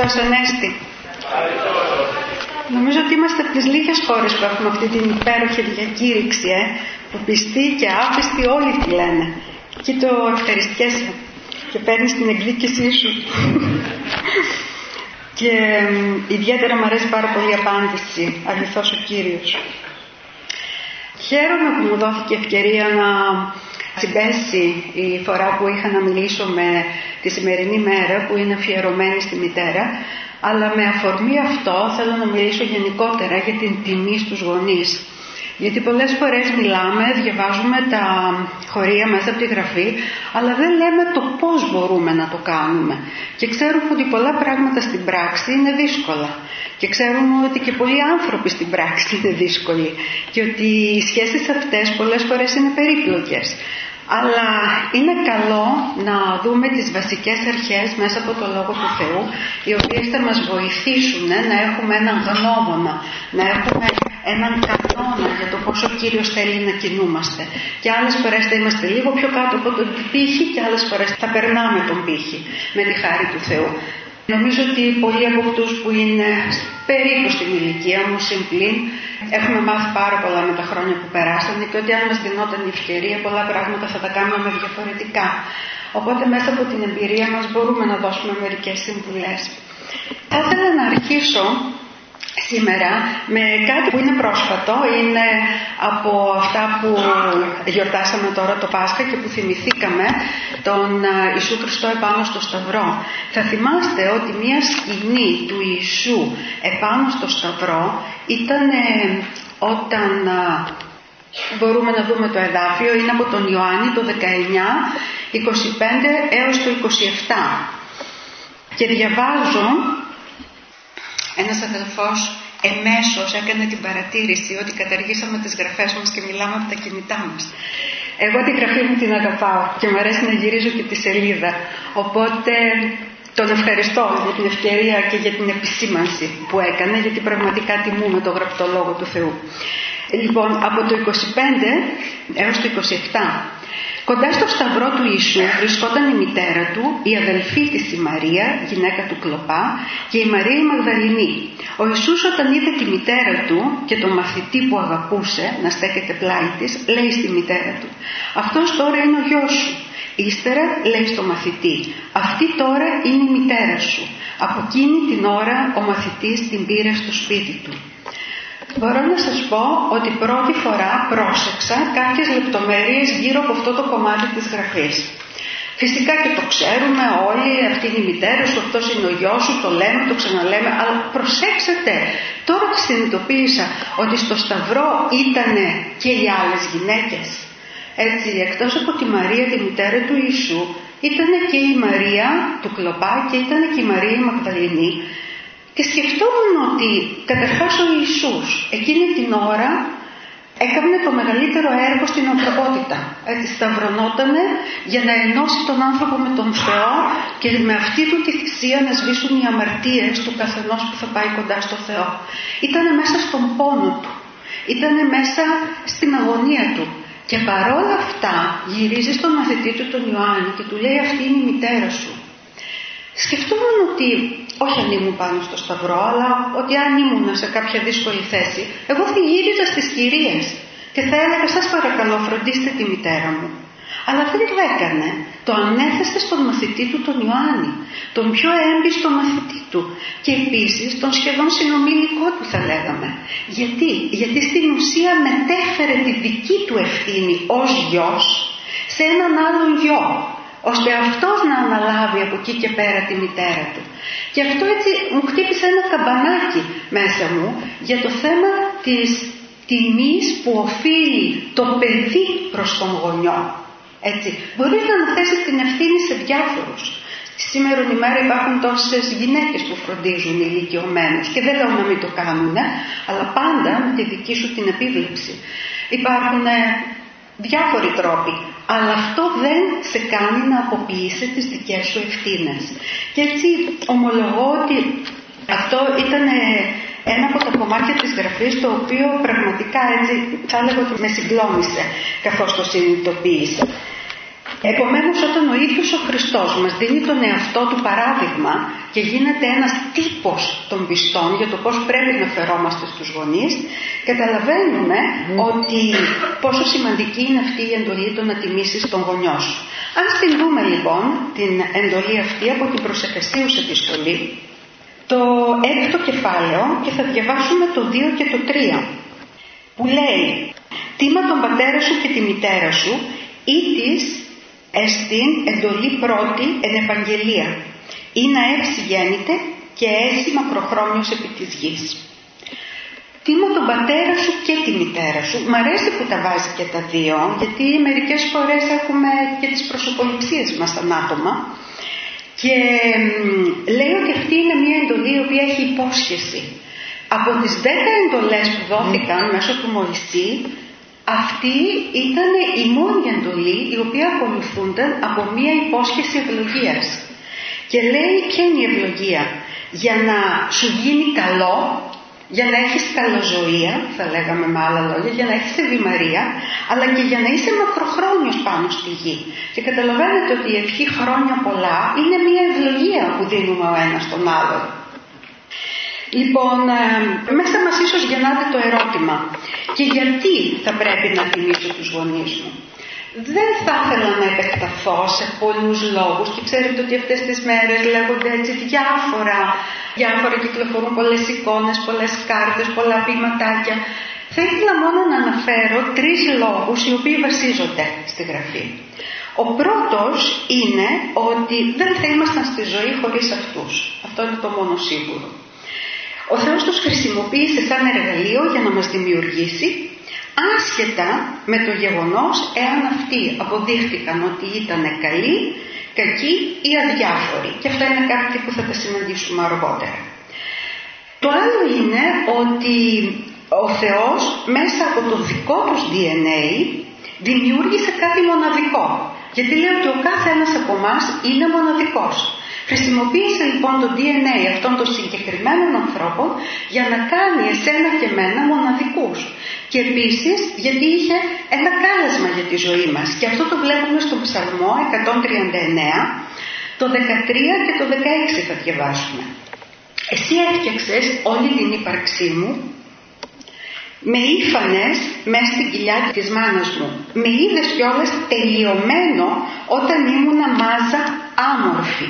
Χριστός Ανέστη. Νομίζω ότι είμαστε από τις λίγες χώρες που έχουμε αυτή την υπέροχη διακήρυξη, που πιστοί και άπιστοι όλοι τη λένε. Εκεί το ευχαριστιέσαι και παίρνεις την εκδίκησή σου. Και ιδιαίτερα μου αρέσει πάρα πολύ η απάντηση, αληθώς ο Κύριος. Χαίρομαι που μου δόθηκε ευκαιρία να συμπέσει η φορά που είχα να μιλήσω με τη σημερινή μέρα που είναι αφιερωμένη στη μητέρα, αλλά με αφορμή αυτό θέλω να μιλήσω γενικότερα για την τιμή στους γονείς. Γιατί πολλές φορές μιλάμε, διαβάζουμε τα χωρία μέσα από τη Γραφή, αλλά δεν λέμε το πώς μπορούμε να το κάνουμε. Και ξέρουμε ότι πολλά πράγματα στην πράξη είναι δύσκολα. Και ξέρουμε ότι και πολλοί άνθρωποι στην πράξη είναι δύσκολοι. Και ότι οι σχέσεις αυτές πολλές φορές είναι περίπλοκες. Αλλά είναι καλό να δούμε τις βασικές αρχές μέσα από το Λόγο του Θεού, οι οποίες θα μας βοηθήσουν να έχουμε έναν γνώμονα, να έχουμε έναν κανόνα για το πόσο ο Κύριος θέλει να κινούμαστε. Και άλλες φορές θα είμαστε λίγο πιο κάτω από τον πύχη και άλλες φορές θα περνάμε τον πύχη με τη χάρη του Θεού. Νομίζω ότι πολλοί από αυτούς που είναι περίπου στην ηλικία μου, συμπλήν, έχουμε μάθει πάρα πολλά με τα χρόνια που περάσανε και ότι αν μας δινόταν η ευκαιρία, πολλά πράγματα θα τα κάνουμε διαφορετικά. Οπότε μέσα από την εμπειρία μας μπορούμε να δώσουμε μερικές συμβουλές. Θα ήθελα να αρχίσω σήμερα με κάτι που είναι πρόσφατο, είναι από αυτά που γιορτάσαμε τώρα το Πάσχα και που θυμηθήκαμε τον Ιησού Χριστό επάνω στο Σταυρό. Θα θυμάστε ότι μια σκηνή του Ιησού επάνω στο Σταυρό ήταν όταν μπορούμε να δούμε το εδάφιο, είναι από τον Ιωάννη το 19, 25 έως το 27. Και διαβάζω. Ένας αδελφός εμέσως έκανε την παρατήρηση ότι καταργήσαμε τις γραφές μας και μιλάμε από τα κινητά μας. Εγώ τη γραφή μου την αγαπάω και μου αρέσει να γυρίζω και τη σελίδα. Οπότε τον ευχαριστώ για την ευκαιρία και για την επισήμανση που έκανε, γιατί πραγματικά τιμούμε το γραπτό Λόγο του Θεού. Λοιπόν, από το 25 έως το 27. Κοντά στο σταυρό του Ιησού βρισκόταν η μητέρα του, η αδελφή της η Μαρία, γυναίκα του Κλοπά, και η Μαρία η Μαγδαληνή. Ο Ιησούς όταν είδε τη μητέρα του και τον μαθητή που αγαπούσε να στέκεται πλάι της, λέει στη μητέρα του: «Αυτός τώρα είναι ο γιος σου». Ύστερα λέει στο μαθητή: «Αυτή τώρα είναι η μητέρα σου». Από εκείνη την ώρα ο μαθητής την πήρε στο σπίτι του. Μπορώ να σας πω ότι πρώτη φορά πρόσεξα κάποιες λεπτομέρειες γύρω από αυτό το κομμάτι της Γραφής. Φυσικά και το ξέρουμε όλοι, αυτή είναι η μητέρα σου, αυτός είναι ο γιος σου, το λέμε, το ξαναλέμε, αλλά προσέξτε, τώρα συνειδητοποίησα ότι στο Σταυρό ήταν και οι άλλες γυναίκες. Έτσι, εκτός από τη Μαρία, τη μητέρα του Ιησού, ήταν και η Μαρία του Κλοπά και ήταν και η Μαρία η Μαγδαληνή. Και σκεφτόμουν ότι καταρχάς ο Ιησούς εκείνη την ώρα έκανε το μεγαλύτερο έργο στην ανθρωπότητα. Έτσι σταυρωνότανε για να ενώσει τον άνθρωπο με τον Θεό και με αυτή του τη θυσία να σβήσουν οι αμαρτίες του καθενός που θα πάει κοντά στο Θεό. Ήτανε μέσα στον πόνο του, ήτανε μέσα στην αγωνία του. Και παρόλα αυτά γυρίζει στον μαθητή του τον Ιωάννη και του λέει: «Αυτή είναι η μητέρα σου». Σκεφτόμουν ότι όχι αν ήμουν πάνω στο Σταυρό, αλλά ότι αν ήμουν σε κάποια δύσκολη θέση, εγώ θα γύριζα στις κυρίες και θα έλεγα: «Σας παρακαλώ, φροντίστε τη μητέρα μου». Αλλά δεν το έκανε. Το ανέθεσε στον μαθητή του τον Ιωάννη, τον πιο έμπιστο μαθητή του και επίσης τον σχεδόν συνομιλικό του θα λέγαμε. Γιατί στην ουσία μετέφερε τη δική του ευθύνη ως γιος σε έναν άλλον γιο, ώστε αυτός να αναλάβει από εκεί και πέρα τη μητέρα του. Και αυτό έτσι μου χτύπησε ένα καμπανάκι μέσα μου για το θέμα της τιμής που οφείλει το παιδί προς τον γονιό. Έτσι, μπορείς να αναθέσεις την ευθύνη σε διάφορους. Σήμερα ημέρα υπάρχουν τόσες γυναίκες που φροντίζουν ηλικιωμένους και δεν λέω να μην το κάνουν, αλλά πάντα με τη δική σου την επίβλεψη. Υπάρχουν διάφοροι τρόποι, αλλά αυτό δεν σε κάνει να αποποιήσει τις δικές σου ευθύνες. Και έτσι ομολογώ ότι αυτό ήταν ένα από τα κομμάτια της Γραφής το οποίο πραγματικά έτσι θα έλεγα ότι με συγκλώνησε καθώς το συνειδητοποίησα. Επομένως, όταν ο ίδιος ο Χριστός μας δίνει τον εαυτό του παράδειγμα και γίνεται ένας τύπος των πιστών για το πώς πρέπει να φερόμαστε στους γονείς, καταλαβαίνουμε ότι πόσο σημαντική είναι αυτή η εντολή το να τιμήσεις τον γονιό σου. Ας την δούμε λοιπόν την εντολή αυτή από την προς Εφεσίους επιστολή, το 6ο κεφάλαιο, και θα διαβάσουμε το 2 και το 3, που λέει: «Τίμα τον πατέρα σου και τη μητέρα σου, ή της εστίν εντολή πρώτη εν επαγγελία, ή να έψη γέννητε και έσυ μακροχρόνιος επί της γης». Τίμα τον πατέρα σου και τη μητέρα σου. Μ' αρέσει που τα βάζει και τα δύο, γιατί μερικές φορές έχουμε και τις προσωποληψίες μας σαν άτομα. Και λέει ότι αυτή είναι μια εντολή η οποία έχει υπόσχεση. Από τις 10 εντολές που δόθηκαν μέσω του Μωυσή, αυτή ήταν η μόνη εντολή η οποία ακολουθούνταν από μια υπόσχεση ευλογίας. Και λέει ποια είναι η ευλογία? Για να σου γίνει καλό, για να έχεις καλοζωία, θα λέγαμε με άλλα λόγια, για να έχεις ευημερία, αλλά και για να είσαι μακροχρόνιος πάνω στη γη. Και καταλαβαίνετε ότι η ευχή χρόνια πολλά είναι μια ευλογία που δίνουμε ο ένας τον άλλον. Λοιπόν, μέσα μας ίσως γεννάται το ερώτημα: και γιατί θα πρέπει να τιμήσω τους γονείς μου? Δεν θα ήθελα να επεκταθώ σε πολλούς λόγους, και ξέρετε ότι αυτές τις μέρες λέγονται έτσι διάφορα, κυκλοφορούν πολλές εικόνες, πολλές κάρτες, πολλά ποιηματάκια. Θα ήθελα μόνο να αναφέρω 3 λόγους οι οποίοι βασίζονται στη Γραφή. Ο πρώτος είναι ότι δεν θα ήμασταν στη ζωή χωρίς αυτούς. Αυτό είναι το μόνο σίγουρο. Ο Θεός τους χρησιμοποίησε σαν εργαλείο για να μας δημιουργήσει, άσχετα με το γεγονός εάν αυτοί αποδείχτηκαν ότι ήταν καλοί, κακοί ή αδιάφοροι. Και αυτά είναι κάτι που θα τα συναντήσουμε αργότερα. Το άλλο είναι ότι ο Θεός μέσα από το δικό τους DNA δημιούργησε κάτι μοναδικό. Γιατί λέει ότι ο κάθε ένας από εμάς είναι μοναδικός. Χρησιμοποίησε λοιπόν το DNA αυτών των συγκεκριμένων ανθρώπων για να κάνει εσένα και εμένα μοναδικούς. Και επίσης γιατί είχε ένα κάλεσμα για τη ζωή μας. Και αυτό το βλέπουμε στον Ψαλμό 139, το 13 και το 16 θα διαβάσουμε. «Εσύ έφτιαξες όλη την ύπαρξή μου, με ήφανες μέσα στην κοιλιά της μάνας μου. Με είδες κιόλας τελειωμένο όταν ήμουνα μάζα άμορφη».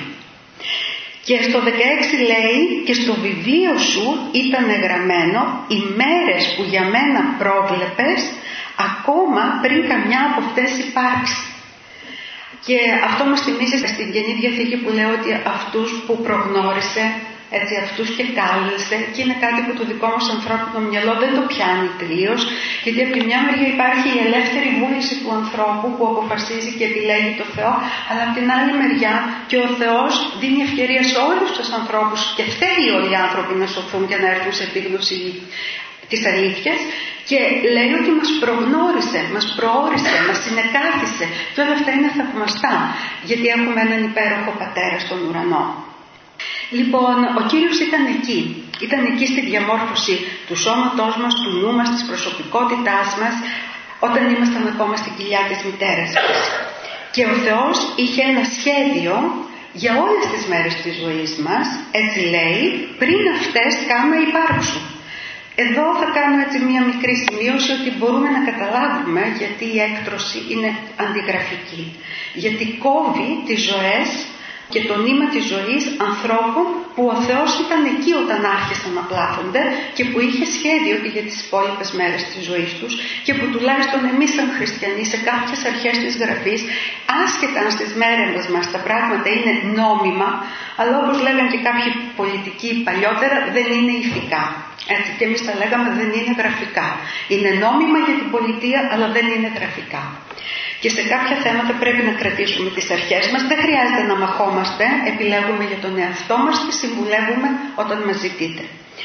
Και στο 16 λέει: «Και στο βιβλίο σου ήταν γραμμένο οι μέρες που για μένα πρόβλεπες, ακόμα πριν καμιά από αυτές υπάρξει». Και αυτό μας θυμίζει στην Καινή Διαθήκη που λέει ότι αυτούς που προγνώρισε, έτσι, αυτούς και κάλεσε, και είναι κάτι που το δικό μας ανθρώπινο μυαλό δεν το πιάνει τελείως, γιατί από τη μια μεριά υπάρχει η ελεύθερη βούληση του ανθρώπου που αποφασίζει και επιλέγει το Θεό, αλλά από την άλλη μεριά και ο Θεός δίνει ευκαιρία σε όλους τους ανθρώπους, και θέλει όλοι οι άνθρωποι να σωθούν και να έρθουν σε επίγνωση της αλήθειας, και λέει ότι μας προγνώρισε, μας προόρισε, μας συνεκάθισε, και όλα αυτά είναι θαυμαστά, γιατί έχουμε έναν υπέροχο Πατέρα στον ουρανό. Λοιπόν, ο Κύριος ήταν εκεί στη διαμόρφωση του σώματός μας, του νου μας, της προσωπικότητάς μας, όταν ήμασταν ακόμα στην κοιλιά της μητέρας μας. Και ο Θεός είχε ένα σχέδιο για όλες τις μέρες της ζωής μας, έτσι λέει, πριν αυτές κάνουμε υπάρξουν. Εδώ θα κάνω έτσι μία μικρή σημείωση ότι μπορούμε να καταλάβουμε γιατί η έκτρωση είναι αντιγραφική. Γιατί κόβει τις ζωές και το νήμα της ζωής ανθρώπων που ο Θεός ήταν εκεί όταν άρχισαν να πλάθονται και που είχε σχέδιο και για τις υπόλοιπες μέρες της ζωής τους, και που τουλάχιστον εμείς σαν χριστιανοί σε κάποιες αρχές της Γραφής, άσχετα αν στις μέρες μας τα πράγματα είναι νόμιμα, αλλά όπως λέγαν και κάποιοι πολιτικοί παλιότερα, δεν είναι ηθικά. Έτσι, και εμείς τα λέγαμε, δεν είναι γραφικά. Είναι νόμιμα για την πολιτεία, αλλά δεν είναι γραφικά. Και σε κάποια θέματα πρέπει να κρατήσουμε τις αρχές μας. Δεν χρειάζεται να μαχόμαστε, επιλέγουμε για τον εαυτό μας και συμβουλεύουμε όταν μας ζητείτε.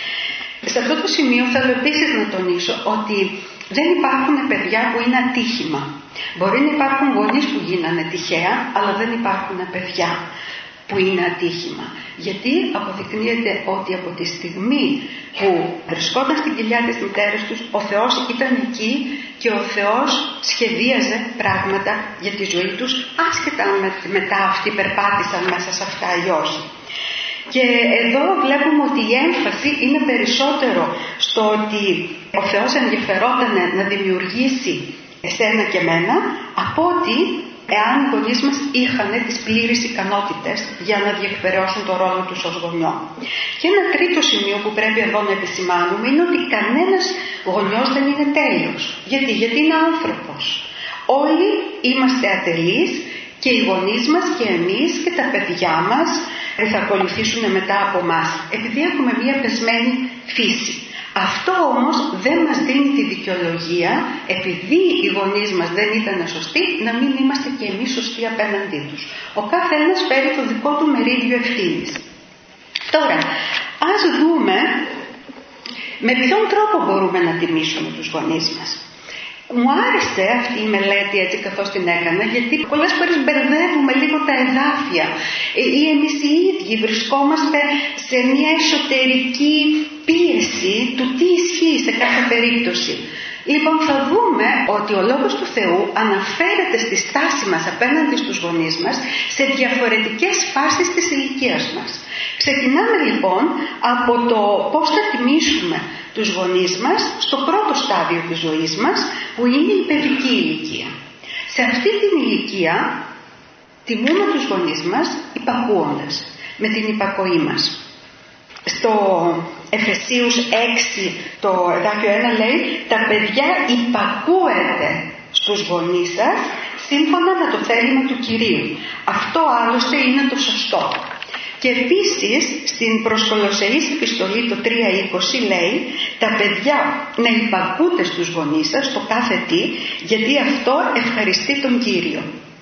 Σε αυτό το σημείο θέλω επίσης να τονίσω ότι δεν υπάρχουν παιδιά που είναι ατύχημα. Μπορεί να υπάρχουν γονείς που γίνανε τυχαία, αλλά δεν υπάρχουν παιδιά. που είναι ατύχημα. Γιατί αποδεικνύεται ότι από τη στιγμή που βρισκόταν στην κοιλιά της μητέρας τους, ο Θεός ήταν εκεί και ο Θεός σχεδίαζε πράγματα για τη ζωή τους, άσχετα μετά αυτοί περπάτησαν μέσα σε αυτά ή όχι. Και εδώ βλέπουμε ότι η έμφαση είναι περισσότερο στο ότι ο Θεός ενδιαφερόταν να δημιουργήσει εσένα και μένα, από ότι εάν οι γονείς μας είχαν τις πλήρεις ικανότητες για να διεκπεραιώσουν το ρόλο τους ως γονιό. Και ένα τρίτο σημείο που πρέπει εδώ να επισημάνουμε είναι ότι κανένας γονιός δεν είναι τέλειος. Γιατί είναι άνθρωπος. Όλοι είμαστε ατελείς, και οι γονείς μας και εμείς και τα παιδιά μας που θα ακολουθήσουν μετά από μας, επειδή έχουμε μία πεσμένη φύση. Αυτό όμως δεν μας δίνει τη δικαιολογία, επειδή οι γονείς μας δεν ήταν σωστοί, να μην είμαστε και εμείς σωστοί απέναντί τους. Ο κάθε ένας φέρει το δικό του μερίδιο ευθύνης. Τώρα, ας δούμε με ποιον τρόπο μπορούμε να τιμήσουμε τους γονείς μας. Μου άρεσε αυτή η μελέτη έτσι καθώς την έκανα, γιατί πολλές φορές μπερδεύουμε λίγο τα εδάφια ή εμείς οι ίδιοι βρισκόμαστε σε μια εσωτερική πίεση του τι ισχύει σε κάθε περίπτωση. Λοιπόν, θα δούμε ότι ο Λόγος του Θεού αναφέρεται στη στάση μας απέναντι στους γονείς μας σε διαφορετικές φάσεις της ηλικίας μας. Ξεκινάμε λοιπόν από το πώς θα τιμήσουμε τους γονείς μας στο πρώτο στάδιο της ζωής μας, που είναι η παιδική ηλικία. Σε αυτή την ηλικία τιμούμε τους γονείς μας υπακούοντας, με την υπακοή μας. Στο Εφεσίους 6 το εδάφιο 1 λέει «Τα παιδιά υπακούετε στους γονείς σας σύμφωνα με το θέλημα του Κυρίου». Αυτό άλλωστε είναι το σωστό. Και επίσης στην προς Κολοσσεείς επιστολή το 3:20 λέει «Τα παιδιά να υπακούτε στους γονείς σας το κάθε τι, γιατί αυτό ευχαριστεί τον Κύριο».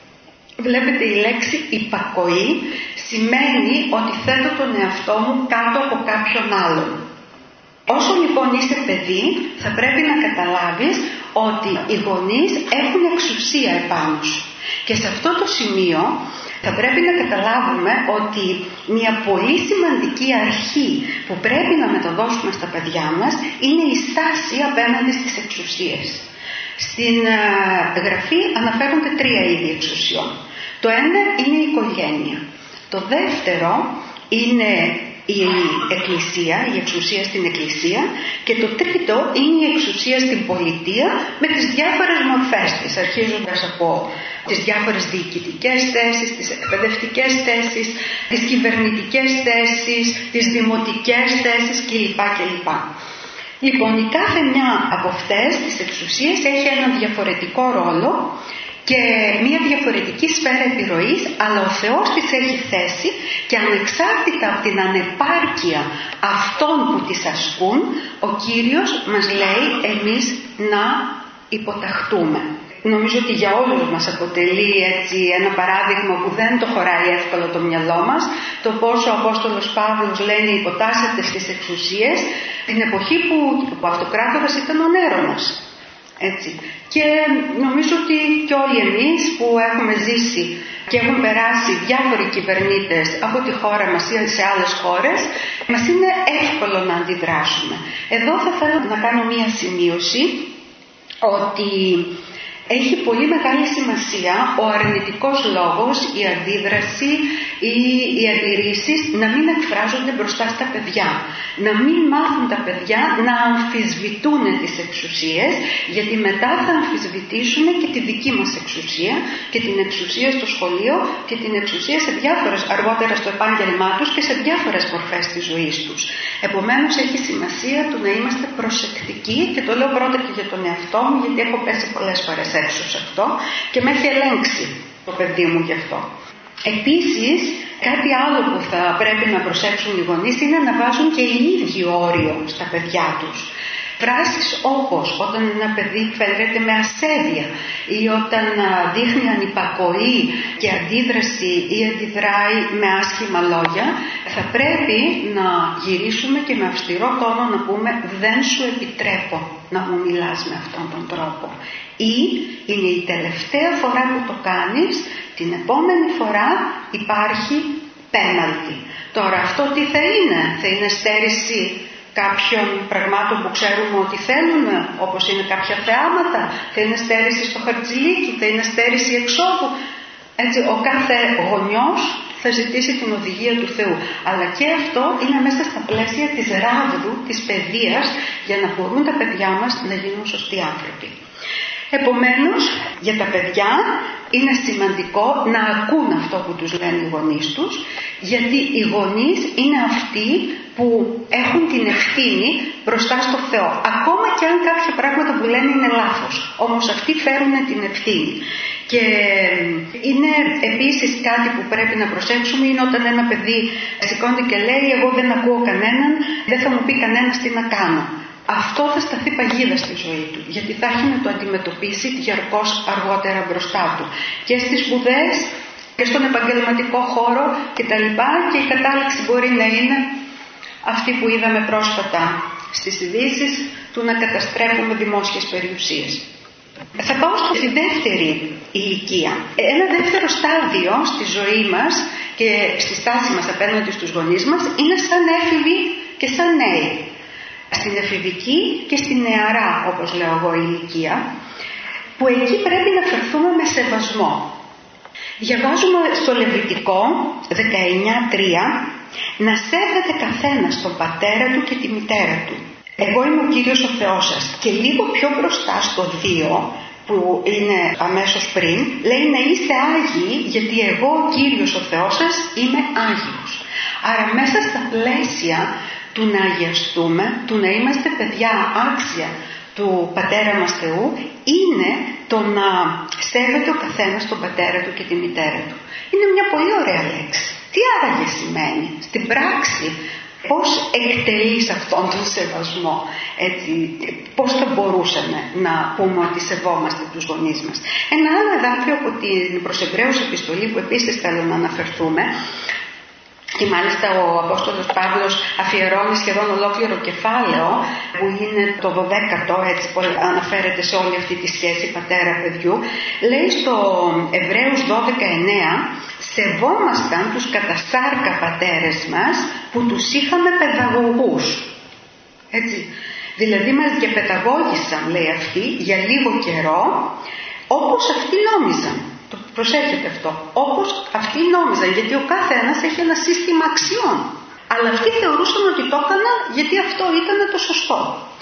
Βλέπετε, η λέξη υπακοή σημαίνει ότι θέτω τον εαυτό μου κάτω από κάποιον άλλον. Όσο λοιπόν είσαι παιδί, θα πρέπει να καταλάβεις ότι οι γονείς έχουν εξουσία επάνω σου. Και σε αυτό το σημείο θα πρέπει να καταλάβουμε ότι μια πολύ σημαντική αρχή που πρέπει να μεταδώσουμε στα παιδιά μας είναι η στάση απέναντι στις εξουσίες. Στην γραφή αναφέρονται 3 είδη εξουσιών. Το ένα είναι η οικογένεια. Το δεύτερο είναι η εκκλησία, η εξουσία στην εκκλησία, και το τρίτο είναι η εξουσία στην πολιτεία με τις διάφορες μορφές της, αρχίζοντας από τις διάφορες διοικητικές θέσεις, τις εκπαιδευτικές θέσεις, τις κυβερνητικές θέσεις, τις δημοτικές θέσεις κλπ. Λοιπόν, η κάθε μια από αυτές τις εξουσίες έχει έναν διαφορετικό ρόλο και μια διαφορετική σφαίρα επιρροής, αλλά ο Θεός τις έχει θέσει και ανεξάρτητα από την ανεπάρκεια αυτών που τις ασκούν, ο Κύριος μας λέει εμείς να υποταχτούμε. Νομίζω ότι για όλους μας αποτελεί έτσι ένα παράδειγμα που δεν το χωράει εύκολα το μυαλό μας, το πόσο ο Απόστολος Παύλος λένε υποτάσσεται στις εξουσίες την εποχή που ο αυτοκράτορας ήταν ο Νέρονας. Έτσι. Και νομίζω ότι και όλοι εμείς που έχουμε ζήσει και έχουν περάσει διάφοροι κυβερνήτες από τη χώρα μας ή σε άλλες χώρες, μας είναι εύκολο να αντιδράσουμε. Εδώ θα θέλω να κάνω μία σημείωση ότι έχει πολύ μεγάλη σημασία ο αρνητικός λόγος, η αντίδραση ή οι αντιρρήσεις να μην εκφράζονται μπροστά στα παιδιά. Να μην μάθουν τα παιδιά να αμφισβητούν τις εξουσίες, γιατί μετά θα αμφισβητήσουν και τη δική μας εξουσία και την εξουσία στο σχολείο και την εξουσία σε διάφορες, αργότερα στο επάγγελμά τους και σε διάφορες μορφές της ζωής τους. Επομένως έχει σημασία το να είμαστε προσεκτικοί, και το λέω πρώτα και για τον εαυτό μου, γιατί έχω πέσει πολλές φορές έξω σε αυτό και με έχει ελέγξει το παιδί μου γι' αυτό. Επίσης, κάτι άλλο που θα πρέπει να προσέξουν οι γονείς είναι να βάζουν και οι ίδιοι όριο στα παιδιά τους. Φράσεις όπως όταν ένα παιδί φέρεται με ασέβεια ή όταν δείχνει ανυπακοή και αντίδραση ή αντιδράει με άσχημα λόγια, θα πρέπει να γυρίσουμε και με αυστηρό τόνο να πούμε «δεν σου επιτρέπω να μου μιλάς με αυτόν τον τρόπο» ή «είναι η τελευταία φορά που το κάνεις, την επόμενη φορά υπάρχει πέναλτι. Τώρα αυτό τι θα είναι στέρηση κάποιων πραγμάτων που ξέρουμε ότι θέλουν, όπως είναι κάποια θεάματα, θα είναι στέρηση στο χαρτζηλίκι, θα είναι στέρηση εξόδου. Έτσι, ο κάθε γονιός θα ζητήσει την οδηγία του Θεού. Αλλά και αυτό είναι μέσα στα πλαίσια της ράβδου, της παιδείας, για να μπορούν τα παιδιά μας να γίνουν σωστοί άνθρωποι. Επομένως, για τα παιδιά είναι σημαντικό να ακούν αυτό που τους λένε οι γονείς τους, γιατί οι γονείς είναι αυτοί που έχουν την ευθύνη μπροστά στο Θεό. Ακόμα και αν κάποια πράγματα που λένε είναι λάθος, όμως αυτοί φέρουν την ευθύνη. Και είναι επίσης κάτι που πρέπει να προσέξουμε, είναι όταν ένα παιδί σηκώνεται και λέει «εγώ δεν ακούω κανέναν, δεν θα μου πει κανένας τι να κάνω». Αυτό θα σταθεί παγίδα στη ζωή του, γιατί θα έχει να το αντιμετωπίσει διαρκώς αργότερα μπροστά του. Και στις σπουδές και στον επαγγελματικό χώρο κτλ. Και η κατάληξη μπορεί να είναι αυτή που είδαμε πρόσφατα στις ειδήσεις, του να καταστρέφουμε δημόσιες περιουσίες. Θα πάω στη δεύτερη ηλικία. Ένα δεύτερο στάδιο στη ζωή μας και στη στάση μας απέναντι στους γονείς μας είναι σαν έφηβοι και σαν νέοι. Στην εφηβική και στην νεαρά, όπως λέω εγώ, ηλικία, που εκεί πρέπει να φερθούμε με σεβασμό. Διαβάζουμε στο Λεβιτικό 19:3 «Να σέβεται καθένας τον πατέρα του και τη μητέρα του. Εγώ είμαι ο Κύριος ο Θεός σας». Και λίγο πιο μπροστά στο 2, που είναι αμέσως πριν, λέει «Να είστε άγιοι, γιατί εγώ ο Κύριος ο Θεός σας είμαι άγιος». Άρα μέσα στα πλαίσια του να αγιαστούμε, του να είμαστε παιδιά άξια του Πατέρα μας Θεού, είναι το να σέβεται ο καθένας τον πατέρα του και τη μητέρα του. Είναι μια πολύ ωραία λέξη. Τι άραγε σημαίνει στην πράξη? Πώς εκτελείς αυτόν τον σεβασμό? Έτσι, πώς θα μπορούσαμε να πούμε ότι σεβόμαστε τους γονείς μας? Ένα άλλο εδάφιο από την προς Εβραίους επιστολή που επίσης θέλω να αναφερθούμε, και μάλιστα ο Απόστολος Παύλος αφιερώνει σχεδόν ολόκληρο κεφάλαιο, που είναι το 12ο, έτσι που αναφέρεται σε όλη αυτή τη σχέση πατέρα-παιδιού, λέει στο Εβραίους 12:9 «Σεβόμασταν τους κατασάρκα πατέρες μας που τους είχαμε παιδαγωγούς». Έτσι, δηλαδή μας διαπαιδαγώγησαν, λέει αυτή, για λίγο καιρό, όπως αυτοί νόμιζαν. Προσέχετε αυτό. Όπως αυτοί νόμιζαν, γιατί ο κάθε ένας έχει ένα σύστημα αξιών. Αλλά αυτοί θεωρούσαν ότι το έκαναν γιατί αυτό ήταν το σωστό.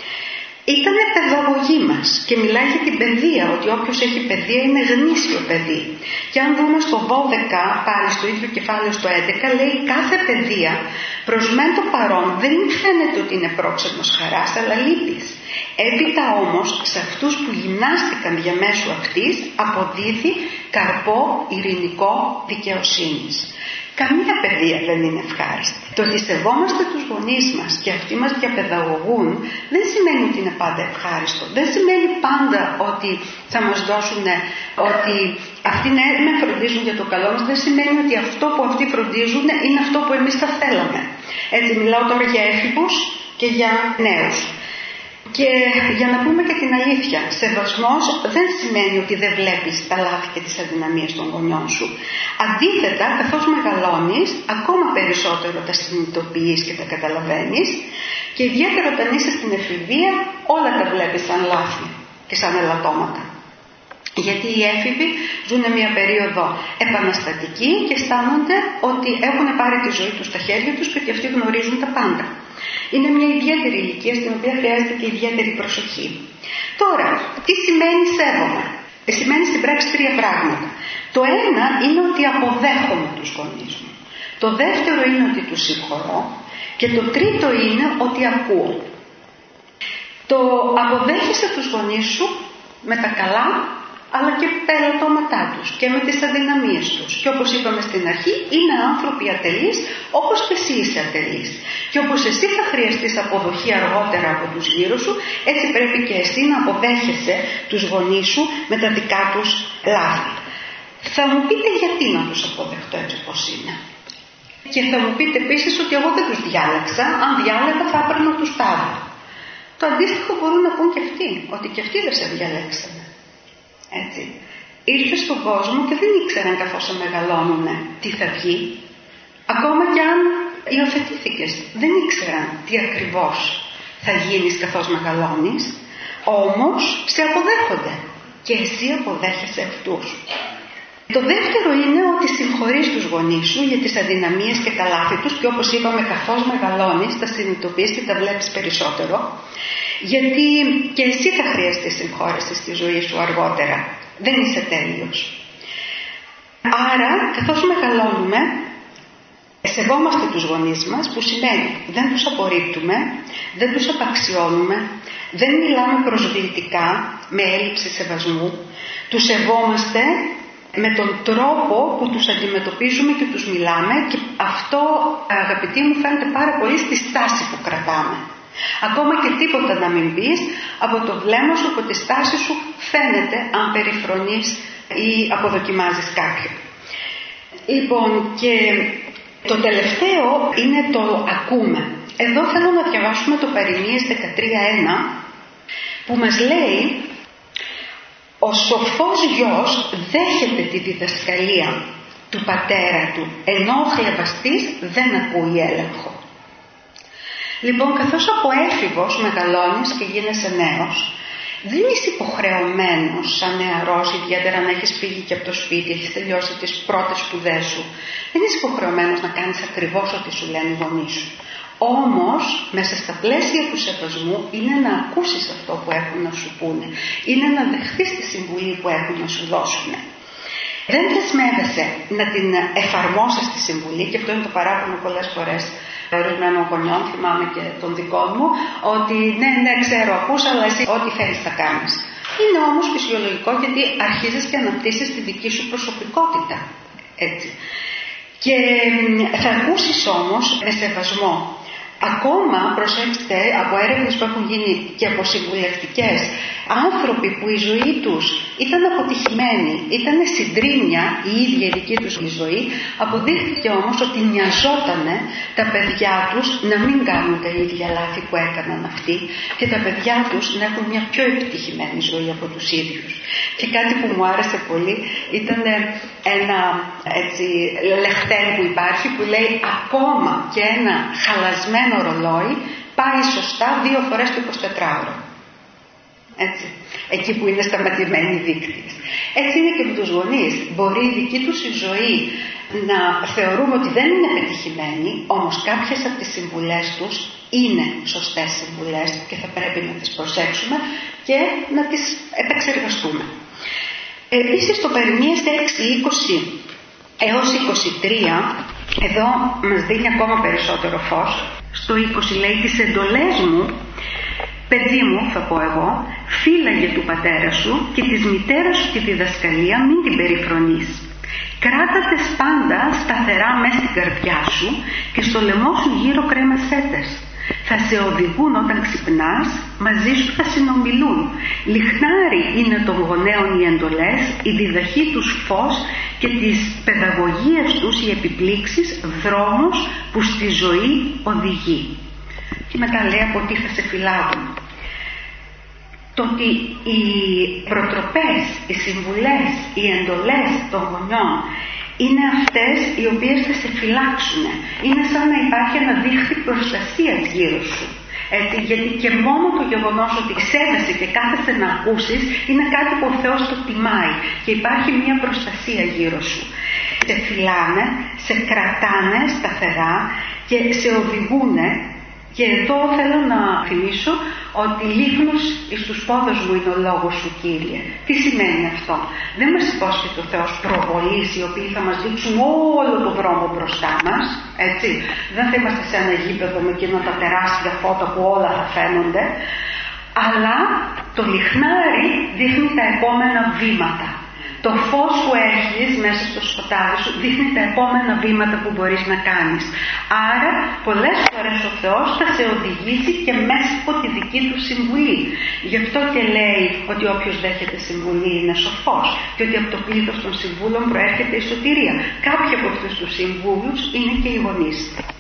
Ήτανε παιδαγωγή μας και μιλάει για την παιδεία, ότι όποιος έχει παιδεία είναι γνήσιο παιδί. Και αν δούμε στο 12, πάλι στο ίδιο κεφάλαιο στο 11, λέει κάθε παιδεία προς μεν το παρόν δεν φαίνεται ότι είναι πρόξενος χαράς, αλλά λύπης. Έπειτα όμως σε αυτούς που γυμνάστηκαν διαμέσου αυτής αποδίδει καρπό ειρηνικό δικαιοσύνης. Καμία παιδεία δεν είναι ευχάριστη. Το ότι σεβόμαστε τους γονείς μας και αυτοί μας διαπαιδαγωγούν δεν σημαίνει ότι είναι πάντα ευχάριστο. Δεν σημαίνει πάντα ότι θα μας δώσουν, ότι αυτοί ναι με φροντίζουν για το καλό μας. Δεν σημαίνει ότι αυτό που αυτοί φροντίζουν είναι αυτό που εμείς θα θέλαμε. Έτσι μιλάω τώρα για έφηβους και για νέους. Και για να πούμε και την αλήθεια, σεβασμός δεν σημαίνει ότι δεν βλέπεις τα λάθη και τις αδυναμίες των γονιών σου. Αντίθετα, καθώς μεγαλώνεις, ακόμα περισσότερο τα συνειδητοποιείς και τα καταλαβαίνεις, και ιδιαίτερα όταν είσαι στην εφηβεία, όλα τα βλέπεις σαν λάθη και σαν ελαττώματα. Γιατί οι έφηβοι ζουν μια περίοδο επαναστατική και αισθάνονται ότι έχουν πάρει τη ζωή τους στα χέρια τους και ότι αυτοί γνωρίζουν τα πάντα. Είναι μια ιδιαίτερη ηλικία στην οποία χρειάζεται και ιδιαίτερη προσοχή. Τώρα, τι σημαίνει σέβομαι? Σημαίνει στην πράξη 3 πράγματα. Το ένα είναι ότι αποδέχομαι τους γονείς μου. Το δεύτερο είναι ότι τους συγχωρώ. Και το τρίτο είναι ότι ακούω. Το αποδέχεσαι τους γονείς σου με τα καλά, αλλά και τα ελαττώματά τους και με τις αδυναμίες τους. Και όπως είπαμε στην αρχή, είναι άνθρωποι ατελείς, όπως και εσύ είσαι ατελής. Και όπως εσύ θα χρειαστείς αποδοχή αργότερα από τους γύρω σου, έτσι πρέπει και εσύ να αποδέχεσαι τους γονείς σου με τα δικά τους λάθη. Θα μου πείτε γιατί να τους αποδεχτώ έτσι όπως είναι. Και θα μου πείτε επίσης ότι εγώ δεν τους διάλεξα, αν διάλεγα θα έπαιρνα τους τάδε. Το αντίστοιχο μπορούν να πούν και αυτοί, ότι και αυτοί δεν σε διαλέξανε. Έτσι. Ήρθε στον κόσμο και δεν ήξεραν καθώς μεγαλώνουνε τι θα βγει. Ακόμα κι αν υιοθετήθηκες, δεν ήξεραν τι ακριβώς θα γίνεις καθώς μεγαλώνεις, όμως σε αποδέχονται και εσύ αποδέχεσαι αυτούς. Το δεύτερο είναι ότι συγχωρείς τους γονείς σου για τις αδυναμίες και τα λάθη τους και όπως είπαμε καθώς μεγαλώνεις τα συνειδητοποιείς και τα βλέπεις περισσότερο, γιατί και εσύ θα χρειαστεί συγχώρεση στη ζωή σου αργότερα. Δεν είσαι τέλειος. Άρα καθώς μεγαλώνουμε σεβόμαστε τους γονείς μας, που σημαίνει δεν τους απορρίπτουμε, δεν τους απαξιώνουμε, δεν μιλάμε προσβλητικά με έλλειψη σεβασμού, τους σεβόμαστε με τον τρόπο που τους αντιμετωπίζουμε και τους μιλάμε, και αυτό, αγαπητοί μου, φαίνεται πάρα πολύ στη στάση που κρατάμε. Ακόμα και τίποτα να μην πεις, από το βλέμμα σου, από τη στάση σου φαίνεται αν περιφρονείς ή αποδοκιμάζεις κάποιον. Λοιπόν, και το τελευταίο είναι το ακούμε. Εδώ θέλω να διαβάσουμε το Παροιμίες 13:1 που μας λέει: «Ο σοφός γιος δέχεται τη διδασκαλία του πατέρα του, ενώ ο χλευαστής δεν ακούει έλεγχο». Λοιπόν, καθώς από έφηβος μεγαλώνεις και γίνεσαι νέος, δεν είσαι υποχρεωμένος σαν νεαρός, ιδιαίτερα να έχεις φύγει και από το σπίτι, έχεις τελειώσει τις πρώτες σπουδές σου. Δεν είσαι υποχρεωμένος να κάνεις ακριβώς ό,τι σου λένε οι γονείς σου. Όμως, μέσα στα πλαίσια του σεβασμού είναι να ακούσεις αυτό που έχουν να σου πούνε. Είναι να δεχθείς τη συμβουλή που έχουν να σου δώσουν. Δεν δεσμεύεσαι να την εφαρμόσεις τη συμβουλή, και αυτό είναι το παράπονο πολλές φορές ορισμένων γονιών, θυμάμαι και των δικών μου, ότι ναι, ξέρω, ακούς, αλλά εσύ ό,τι θέλεις θα κάνεις. Είναι όμως φυσιολογικό, γιατί αρχίζεις και αναπτύσσεις τη δική σου προσωπικότητα. Έτσι. Και θα ακούσεις όμως με σεβασμό. Ακόμα, προσέξτε, από έρευνες που έχουν γίνει και από συμβουλευτικές, άνθρωποι που η ζωή τους ήταν αποτυχημένη, ήταν συντρίμμια η ίδια η δική τους η ζωή, αποδείχθηκε όμως ότι νοιαζότανε τα παιδιά τους να μην κάνουν τα ίδια λάθη που έκαναν αυτοί και τα παιδιά τους να έχουν μια πιο επιτυχημένη ζωή από τους ίδιους. Και κάτι που μου άρεσε πολύ ήταν ένα έτσι λεχτέν που υπάρχει, που λέει: ακόμα και ένα χαλασμένο ρολόι πάει σωστά 2 φορές το 24ωρο. Έτσι. Εκεί που είναι σταματημένοι οι δείκτες. Έτσι είναι και με τους γονείς. Μπορεί η δική τους η ζωή να θεωρούμε ότι δεν είναι πετυχημένη, όμως κάποιες από τις συμβουλές τους είναι σωστές συμβουλές και θα πρέπει να τις προσέξουμε και να τις επεξεργαστούμε. Επίσης το Παροιμίες 6:20 έως 23, εδώ μας δίνει ακόμα περισσότερο φως. Στο 20 λέει: «Τις εντολές μου, παιδί μου, θα πω εγώ, φύλαγε του πατέρα σου και της μητέρας σου τη διδασκαλία μην την περιφρονείς. Κράτατες πάντα σταθερά μέσα στην καρδιά σου και στο λαιμό σου γύρω κρέμασέ τες. Θα σε οδηγούν όταν ξυπνάς, μαζί σου θα συνομιλούν. Λιχνάρι είναι των γονέων οι εντολές, η διδαχή τους φως και τις παιδαγωγίες τους οι επιπλήξεις, δρόμος που στη ζωή οδηγεί». Και μετά λέει από τι θα σε φυλάγουν. Το ότι οι προτροπές, οι συμβουλές, οι εντολές των γονιών είναι αυτές οι οποίες θα σε φυλάξουν. Είναι σαν να υπάρχει ένα δίχτυ προστασίας γύρω σου. Έτσι, γιατί και μόνο το γεγονός ότι σέβεσαι και κάθεσαι να ακούσεις είναι κάτι που ο Θεός το τιμάει και υπάρχει μια προστασία γύρω σου. Σε φυλάνε, σε κρατάνε σταθερά και σε οδηγούνε. Και εδώ θέλω να θυμίσω ότι «Λίγνος εις τους πόδους μου είναι ο λόγος σου, Κύριε». Τι σημαίνει αυτό? Δεν μας υπόσχεται ο Θεός προβολείς οι οποίοι θα μας δείξουν όλο τον δρόμο μπροστά μας, έτσι. Δεν θα είμαστε σε ένα γήπεδο με εκείνα τα τεράστια φώτα που όλα θα φαίνονται, αλλά το λιχνάρι δείχνει τα επόμενα βήματα. Το φως που έχεις μέσα στο σκοτάδι σου δείχνει τα επόμενα βήματα που μπορείς να κάνεις. Άρα πολλές φορές ο Θεός θα σε οδηγήσει και μέσα από τη δική του συμβουλή. Γι' αυτό και λέει ότι όποιος δέχεται συμβουλή είναι σοφός και ότι από το πλήθος των συμβούλων προέρχεται η σωτηρία. Κάποιοι από αυτούς τους συμβούλους είναι και οι γονείς.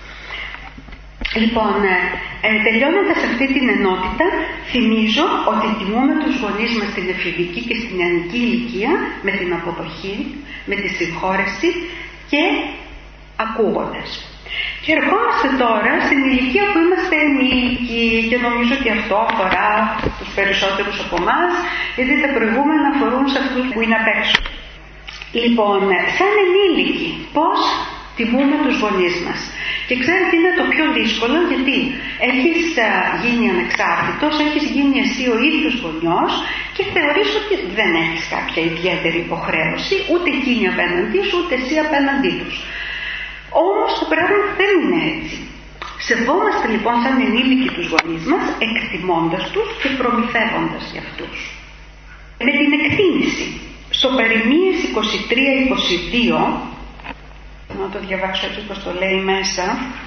Λοιπόν, τελειώνοντας αυτή την ενότητα, θυμίζω ότι τιμούμε τους γονείς μας στην εφηβική και στην νεανική ηλικία με την αποδοχή, με τη συγχώρεση και ακούγοντες. Και ερχόμαστε τώρα στην ηλικία που είμαστε ενήλικοι και νομίζω ότι αυτό αφορά τους περισσότερους από εμάς, γιατί τα προηγούμενα αφορούν σε αυτούς που είναι απ' έξω. Λοιπόν, σαν ενήλικοι, πώς τιμούμε τους γονείς μας? Και ξέρετε είναι το πιο δύσκολο, γιατί έχεις γίνει ανεξάρτητος, έχεις γίνει εσύ ο ίδιος γονιός και θεωρείς ότι δεν έχεις κάποια ιδιαίτερη υποχρέωση, ούτε εκείνοι απέναντί σου, ούτε εσύ απέναντί τους. Όμως το πράγμα δεν είναι έτσι. Σεβόμαστε λοιπόν σαν ενήλικοι τους γονείς μας, εκτιμώντας τους και προμηθεύοντας για αυτούς. Με την εκτίμηση, στο Παροιμίες 23-22, να το διαβάσω έτσι όπως το λέει μέσα,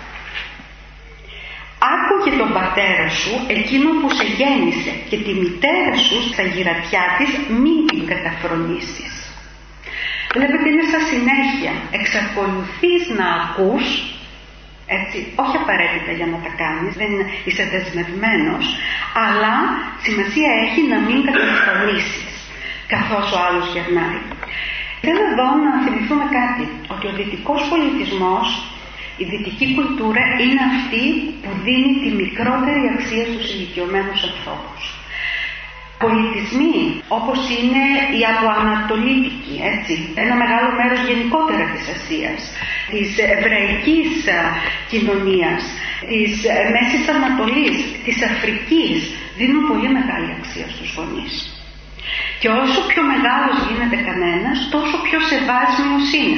άκουγε τον πατέρα σου, εκείνο που σε γέννησε, και τη μητέρα σου στα γυρατιά της μην την καταφρονήσεις. Βλέπετε είναι σαν συνέχεια, εξακολουθείς να ακούς, έτσι, όχι απαραίτητα για να τα κάνεις, δεν είσαι δεσμευμένος, αλλά σημασία έχει να μην καταφρονήσεις καθώς ο άλλος γερνάει. Θέλω εδώ να θυμηθούμε κάτι, ότι ο δυτικός πολιτισμός, η δυτική κουλτούρα είναι αυτή που δίνει τη μικρότερη αξία στους ηλικιωμένους ανθρώπους. Πολιτισμοί όπως είναι η αποανατολίτικη, έτσι, ένα μεγάλο μέρος γενικότερα της Ασίας, της εβραϊκής κοινωνίας, της Μέσης Ανατολής, της Αφρικής, δίνουν πολύ μεγάλη αξία στους γονείς. Και όσο πιο μεγάλος γίνεται κανένας, τόσο πιο σεβάσμιος είναι.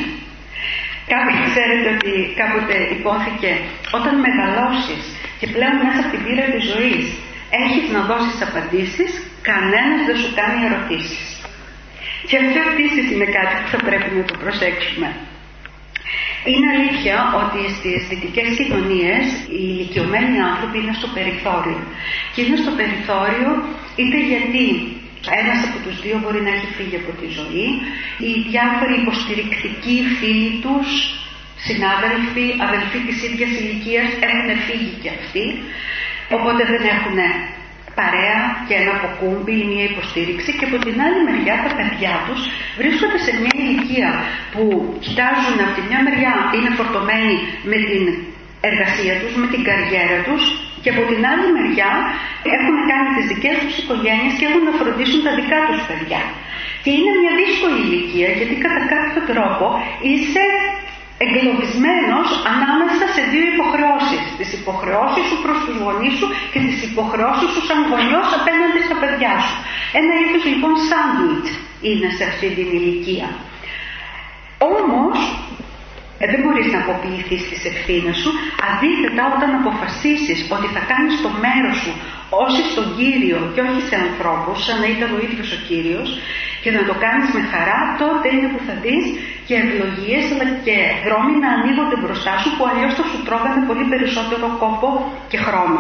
Ξέρετε ότι κάποτε υπόθηκε, όταν μεγαλώσεις και πλέον μέσα από την πείρα της ζωής έχεις να δώσεις απαντήσεις, κανένας δεν σου κάνει ερωτήσεις. Και αυτό επίσης είναι κάτι που θα πρέπει να το προσέξουμε. Είναι αλήθεια ότι στις δυτικές κοινωνίες οι ηλικιωμένοι άνθρωποι είναι στο περιθώριο. Και είναι στο περιθώριο είτε γιατί ένας από τους δύο μπορεί να έχει φύγει από τη ζωή, οι διάφοροι υποστηρικτικοί φίλοι τους, συνάδελφοι, αδελφοί της ίδιας ηλικίας έχουν φύγει και αυτοί, οπότε δεν έχουν παρέα και ένα αποκούμπι ή μια υποστήριξη, και από την άλλη μεριά τα παιδιά τους βρίσκονται σε μια ηλικία που κοιτάζουν από τη μια μεριά είναι φορτωμένοι με την εργασία τους, με την καριέρα τους, και από την άλλη μεριά έχουν κάνει τις δικές τους οικογένειες και έχουν να φροντίσουν τα δικά τους παιδιά. Και είναι μια δύσκολη ηλικία, γιατί κατά κάποιο τρόπο είσαι εγκλωβισμένος ανάμεσα σε δύο υποχρεώσεις. Τις υποχρεώσεις σου προς τους γονείς σου και τις υποχρεώσεις σου σαν γονιός απέναντι στα παιδιά σου. Ένα είδος λοιπόν σάντουιτς είναι σε αυτή την ηλικία. Όμως δεν μπορείς να αποποιηθείς τις ευθύνες σου. Αντίθετα, όταν αποφασίσεις ότι θα κάνεις το μέρος σου όχι στον Κύριο και όχι σε ανθρώπους, σαν να ήταν ο ίδιος ο Κύριος, και να το κάνεις με χαρά, τότε είναι που θα δεις και ευλογίες αλλά και δρόμοι να ανοίγονται μπροστά σου που αλλιώς θα σου τρώγανε πολύ περισσότερο κόπο και χρόνο.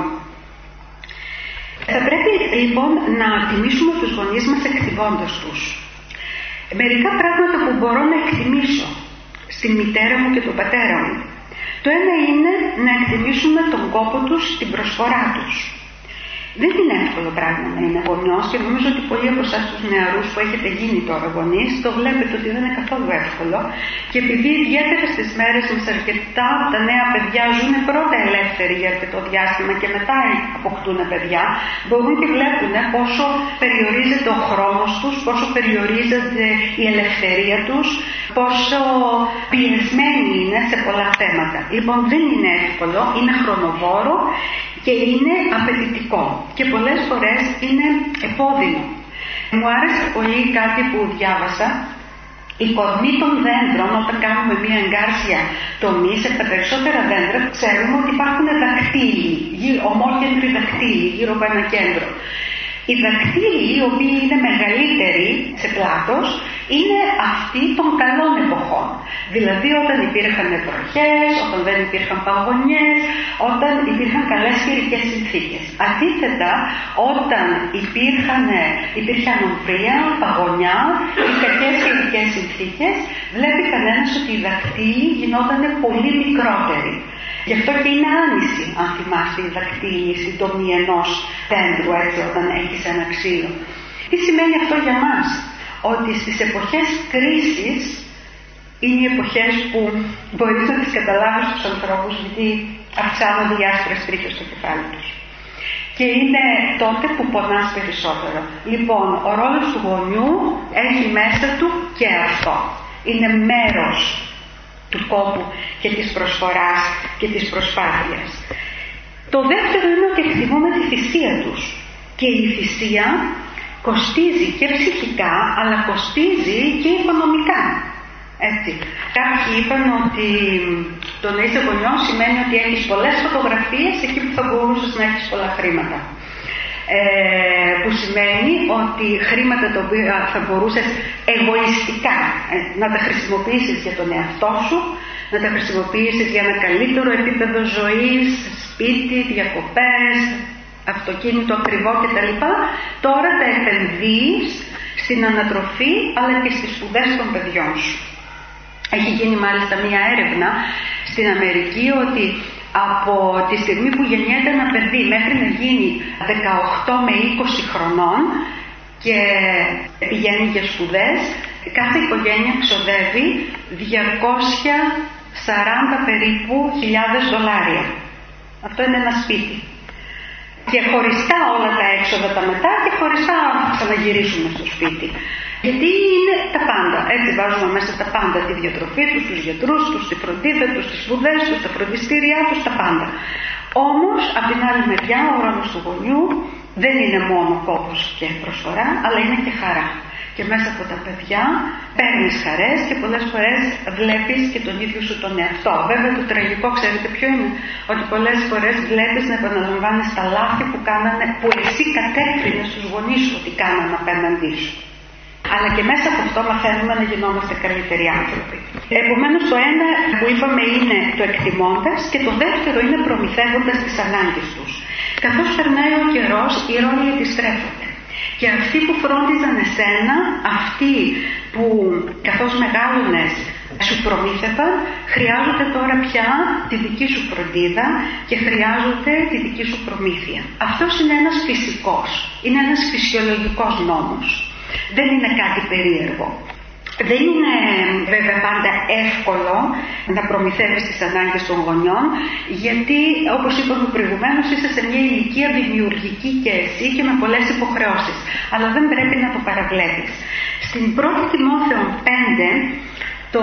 Θα πρέπει λοιπόν να τιμήσουμε τους γονείς μας εκτιμώντας τους. Μερικά πράγματα που μπορώ να εκτιμήσω στην μητέρα μου και τον πατέρα μου. Το ένα είναι να εκτιμήσουμε τον κόπο τους, την προσφορά τους. Δεν είναι εύκολο πράγμα να είναι γονιός και νομίζω ότι πολλοί από εσάς τους νεαρούς που έχετε γίνει τώρα γονείς το βλέπετε ότι δεν είναι καθόλου εύκολο, και επειδή ιδιαίτερα στις μέρες μας αρκετά από τα νέα παιδιά ζουν πρώτα ελεύθεροι για αρκετό διάστημα και μετά αποκτούν παιδιά, μπορούν και βλέπουν πόσο περιορίζεται ο χρόνος τους, πόσο περιορίζεται η ελευθερία τους, πόσο πιεσμένοι είναι σε πολλά θέματα. Λοιπόν, δεν είναι εύκολο, είναι χρονοβόρο και είναι απαιτητικό και πολλές φορές είναι επώδυνο. Μου άρεσε πολύ κάτι που διάβασα. Η κορμί των δέντρων, όταν κάνουμε μια εγκάρσια τομή, σε τα περισσότερα δέντρα ξέρουμε ότι υπάρχουν δακτύλοι, ομόκεντροι δακτύλοι γύρω από ένα κέντρο. Οι δακτύλοι, οι οποίοι είναι μεγαλύτεροι σε πλάτος, είναι αυτοί των καλών εποχών. Δηλαδή όταν υπήρχαν βροχές, όταν δεν υπήρχαν παγωνιές, όταν υπήρχαν καλές καιρικές συνθήκες. Αντίθετα, όταν υπήρχε ανομβρία, παγωνιά ή κακές καιρικές συνθήκες, βλέπει κανένας ότι οι δακτύλοι γινόταν πολύ μικρότεροι. Γι' αυτό και είναι άνηση, αν θυμάστε, η δακτύλη, η συντομή ενός δέντρου, έτσι, όταν έχεις ένα ξύλο. Τι σημαίνει αυτό για μας? Ότι στις εποχές κρίσης είναι οι εποχές που μπορείς να τις καταλάβεις τους ανθρώπους, γιατί αυξάνονται οι άσπρες τρίχες στο κεφάλι τους. Και είναι τότε που πονάς περισσότερο. Λοιπόν, ο ρόλος του γονιού έχει μέσα του και αυτό. Είναι μέρος του κόπου και της προσφοράς και της προσπάθειας. Το δεύτερο είναι ότι εκτιμούμε τη θυσία τους. Και η θυσία κοστίζει και ψυχικά, αλλά κοστίζει και οικονομικά. Έτσι. Κάποιοι είπαν ότι το να είσαι γονιός σημαίνει ότι έχεις πολλές φωτογραφίες εκεί που θα μπορούσες να έχεις πολλά χρήματα. Που σημαίνει ότι χρήματα τα οποία θα μπορούσες εγωιστικά να τα χρησιμοποιήσεις για τον εαυτό σου, να τα χρησιμοποιήσεις για ένα καλύτερο επίπεδο ζωής, σπίτι, διακοπές, αυτοκίνητο ακριβό κτλ. Τώρα τα επενδύεις στην ανατροφή αλλά και στις σπουδές των παιδιών σου. Έχει γίνει μάλιστα μία έρευνα στην Αμερική ότι από τη στιγμή που γεννιέται ένα παιδί μέχρι να γίνει 18 με 20 χρονών και πηγαίνει για σπουδές, κάθε οικογένεια ξοδεύει 240 περίπου χιλιάδες δολάρια. Αυτό είναι ένα σπίτι. Και χωριστά όλα τα έξοδα τα μετά και χωριστά να ξαναγυρίσουμε στο σπίτι. Γιατί είναι τα πάντα. Έτσι βάζουμε μέσα τα πάντα. Τη διατροφή τους, τους γιατρούς τους, τη φροντίδα τους, τις σπουδές τους, τα φροντιστήριά τους, τα πάντα. Όμως, από την άλλη μεριά, ο ρόλος του γονιού δεν είναι μόνο κόπος και προσφορά, αλλά είναι και χαρά. Και μέσα από τα παιδιά παίρνεις χαρές και πολλές φορές βλέπεις και τον ίδιο σου τον εαυτό. Βέβαια το τραγικό ξέρετε ποιο είναι? Ότι πολλές φορές βλέπεις να επαναλαμβάνεις τα λάθη που εσύ κατέκρινες στους γονείς σου ότι κάνανε απέναντί σου. Αλλά και μέσα από αυτό μαθαίνουμε να γινόμαστε καλύτεροι άνθρωποι. Επομένως το ένα που είπαμε είναι το εκτιμώντας και το δεύτερο είναι προμηθεύοντας τις ανάγκες τους. Καθώς περνάει ο καιρός, οι ρόλοι αντιστρέφονται. Και αυτοί που φρόντιζαν εσένα, αυτοί που καθώς μεγάλωνες σου προμήθευαν, χρειάζονται τώρα πια τη δική σου φροντίδα και χρειάζονται τη δική σου προμήθεια. Αυτός είναι ένας φυσικός, είναι ένας φυσιολογικός νόμος. Δεν είναι κάτι περίεργο. Δεν είναι βέβαια πάντα εύκολο να προμηθεύεις τις ανάγκες των γονιών, γιατί όπως είπαμε προηγουμένως είσαι σε μια ηλικία δημιουργική και εσύ και με πολλές υποχρεώσεις. Αλλά δεν πρέπει να το παραβλέπεις. Στην 1η Τιμόθεων 5, το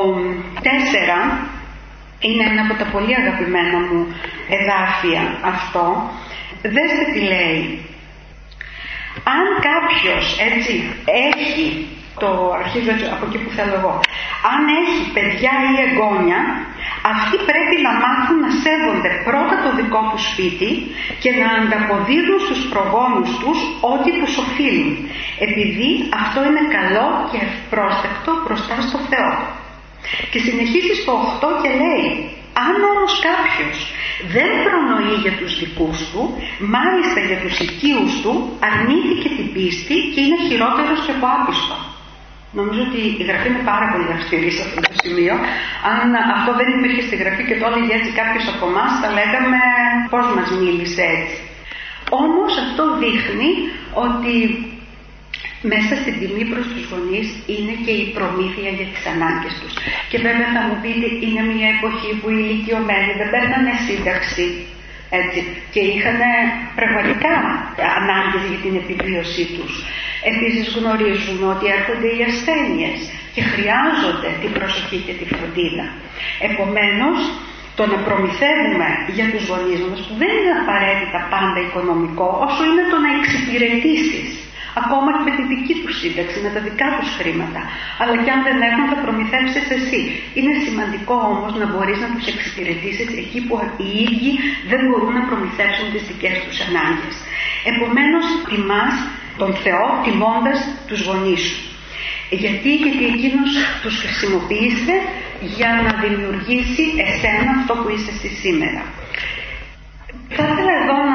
4, είναι ένα από τα πολύ αγαπημένα μου εδάφια αυτό. Δέστε τι λέει. Αν κάποιος έτσι έχει, το αρχίζω από εκεί που θέλω εγώ, αν έχει παιδιά ή εγγόνια, αυτοί πρέπει να μάθουν να σέβονται πρώτα το δικό του σπίτι και να ανταποδίδουν στους προγόνους τους ό,τι τους οφείλουν, επειδή αυτό είναι καλό και ευπρόσδεκτο μπροστά στο Θεό. Και συνεχίζει στο 8 και λέει, αν όμως κάποιος δεν προνοεί για τους δικούς του, μάλιστα για τους οικείους του, αρνήθηκε την πίστη και είναι χειρότερος και από άπιστο. Νομίζω ότι η γραφή είναι πάρα πολύ αυστηρή σε αυτό το σημείο. Αν αυτό δεν υπήρχε στη γραφή και το έλεγε έτσι κάποιος από εμάς, θα λέγαμε πώς μας μίλησε έτσι. Όμως αυτό δείχνει ότι μέσα στην τιμή προς τους γονείς είναι και η προμήθεια για τις ανάγκες τους. Και βέβαια θα μου πείτε, είναι μια εποχή που οι ηλικιωμένοι δεν παίρνανε σύνταξη, έτσι, και είχαν πραγματικά ανάγκες για την επιβίωσή τους. Επίσης γνωρίζουν ότι έρχονται οι ασθένειες και χρειάζονται την προσοχή και τη φροντίδα. Επομένως, το να προμηθεύουμε για τους γονείς μας, που δεν είναι απαραίτητα πάντα οικονομικό, όσο είναι το να εξυπηρετήσεις ακόμα και με τη δική του σύνταξη, με τα δικά τους χρήματα. Αλλά και αν δεν έχουν, θα προμηθεύσεις εσύ. Είναι σημαντικό όμως να μπορείς να τους εξυπηρετήσεις εκεί που οι ίδιοι δεν μπορούν να προμηθεύσουν τις δικές τους ανάγκες. Επομένως, τιμάς τον Θεό τιμώντας τους γονείς σου. Γιατί εκείνος τους χρησιμοποίησε για να δημιουργήσει εσένα αυτό που είσαι εσύ σήμερα. Θα ήθελα εδώ να αναφέρω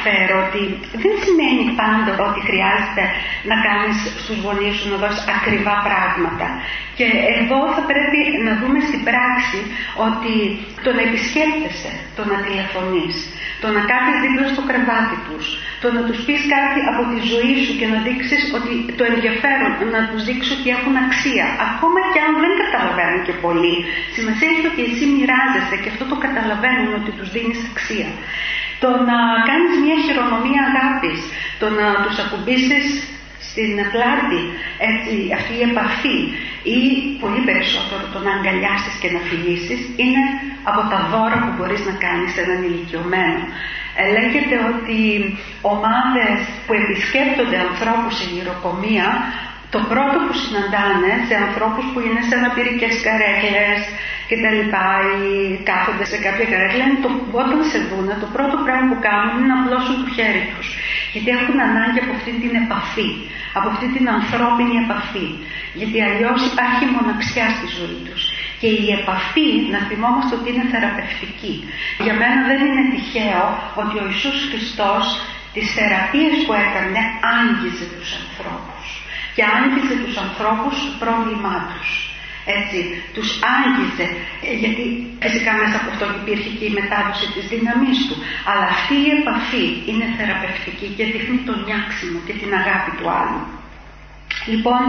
αναφέρω ότι δεν σημαίνει πάντα ότι χρειάζεται να κάνεις στους γονείς σου να δώσεις ακριβά πράγματα. Και εδώ θα πρέπει να δούμε στην πράξη ότι το να επισκέπτεσαι, το να τηλεφωνείς, το να κάθεις δίπλα στο κρεβάτι τους, το να τους πεις κάτι από τη ζωή σου και να δείξεις ότι το ενδιαφέρον, να τους δείξεις ότι έχουν αξία, ακόμα και αν δεν καταλαβαίνουν και πολύ. Σημασία έχει ότι εσύ μοιράζεσαι και αυτό το καταλαβαίνουν, ότι τους δίνεις αξία. Το να κάνεις μια χειρονομία αγάπης, το να τους ακουμπήσεις στην πλάτη, έτσι, αυτή η επαφή, ή πολύ περισσότερο το να αγκαλιάσεις και να φιλήσεις, είναι από τα δώρα που μπορείς να κάνεις σε έναν ηλικιωμένο. Λέγεται ότι ομάδες που επισκέπτονται ανθρώπους σε γυροκομεία, το πρώτο που συναντάνε σε ανθρώπους που είναι σε αναπηρικές καρέκλες και τα λοιπά, ή κάθονται σε κάποια καρέκλα, είναι όταν σε δούνε, το πρώτο πράγμα που κάνουν είναι να απλώσουν το χέρι τους. Γιατί έχουν ανάγκη από αυτή την επαφή, από αυτή την ανθρώπινη επαφή. Γιατί αλλιώς υπάρχει μοναξιά στη ζωή τους. Και η επαφή, να θυμόμαστε ότι είναι θεραπευτική. Για μένα δεν είναι τυχαίο ότι ο Ιησούς Χριστός τις θεραπείες που έκανε άγγιζε τους ανθρώπους. Και άγγιζε τους ανθρώπους στο πρόβλημά τους. Έτσι, τους άγγιζε, γιατί φυσικά μέσα από αυτό υπήρχε και η μετάδοση της δύναμής του. Αλλά αυτή η επαφή είναι θεραπευτική και δείχνει το νιάξιμο και την αγάπη του άλλου. Λοιπόν,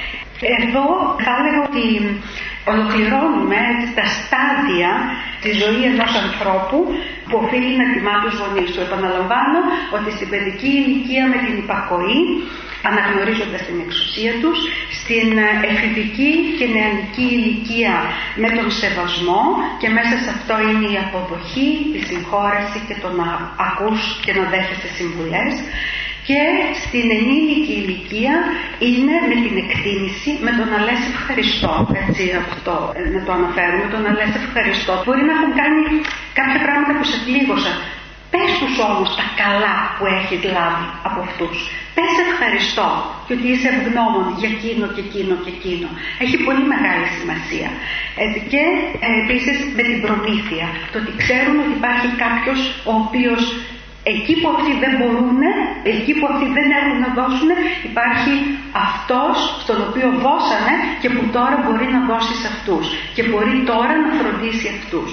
εδώ θα έλεγα ότι ολοκληρώνουμε τα στάδια της ζωής ενός ανθρώπου που οφείλει να τιμά τους γονείς του. Επαναλαμβάνω ότι στην παιδική ηλικία με την υπακοή, αναγνωρίζοντας την εξουσία τους, στην εφηβική και νεανική ηλικία με τον σεβασμό, και μέσα σε αυτό είναι η αποδοχή, η συγχώρεση και το να ακούς και να δέχεσαι συμβουλές. Και στην ενήλικη ηλικία είναι με την εκτίμηση, με το να λες ευχαριστώ, έτσι αυτό να το αναφέρουμε, το να λες ευχαριστώ. Μπορεί να έχουν κάνει κάποια πράγματα που σε πλήγωσαν. Πες τους όμως τα καλά που έχεις λάβει από αυτούς. Πες ευχαριστώ και ότι είσαι ευγνώμων για εκείνο και εκείνο και εκείνο. Έχει πολύ μεγάλη σημασία. Και επίσης με την προμήθεια. Το ότι ξέρουν ότι υπάρχει κάποιος ο οποίος εκεί που αυτοί δεν μπορούν, εκεί που αυτοί δεν έχουν να δώσουν, υπάρχει αυτός στον οποίο δώσανε και που τώρα μπορεί να δώσει σε αυτούς. Και μπορεί τώρα να φροντίσει αυτούς.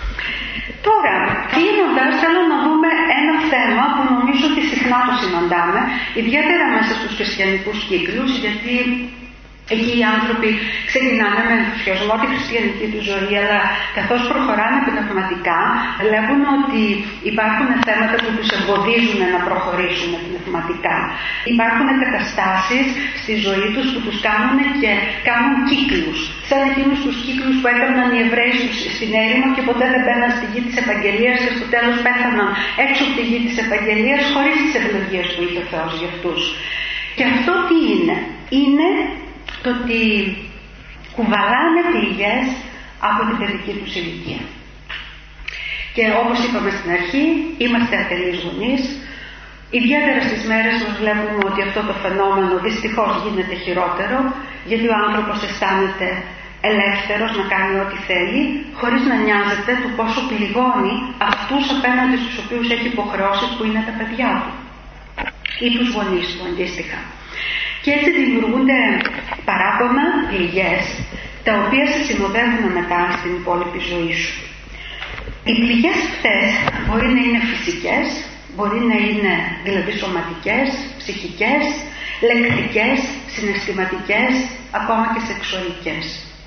Τώρα, κλείνοντας, θέλω να δούμε ένα θέμα που νομίζω ότι συχνά το συναντάμε, ιδιαίτερα μέσα στους χριστιανικούς κύκλους, γιατί εκεί οι άνθρωποι ξεκινάνε με ενθουσιασμό τη χριστιανική του ζωή, αλλά καθώς προχωράνε πνευματικά, βλέπουν ότι υπάρχουν θέματα που τους εμποδίζουν να προχωρήσουν πνευματικά. Υπάρχουν καταστάσεις στη ζωή τους που τους κάνουν και κάνουν κύκλους. Σαν εκείνους τους κύκλους που έκαναν οι Εβραίοι στην έρημο και ποτέ δεν μπαίναν στη γη της Ευαγγελίας και στο τέλος πέθαναν έξω από τη γη της Ευαγγελίας χωρίς τις ευλογίες που είχε ο Θεός για αυτούς. Και αυτό τι είναι? Είναι το ότι κουβαλάνε πληγές από την παιδική τους ηλικία. Και όπως είπαμε στην αρχή, είμαστε ατελείς γονείς. Ιδιαίτερα στις μέρες μας βλέπουμε ότι αυτό το φαινόμενο δυστυχώς γίνεται χειρότερο, γιατί ο άνθρωπος αισθάνεται ελεύθερος να κάνει ό,τι θέλει, χωρίς να νοιάζεται του πόσο πληγώνει αυτούς απέναντι στους οποίους έχει υποχρεώσεις, που είναι τα παιδιά του ή τους γονείς του αντίστοιχα. Και έτσι δημιουργούνται παράπονα, πληγές, τα οποία σε συνοδεύουν μετά στην υπόλοιπη ζωή σου. Οι πληγές αυτές μπορεί να είναι φυσικές, μπορεί να είναι δηλαδή σωματικές, ψυχικές, λεκτικές, συναισθηματικές, ακόμα και σεξουαλικές.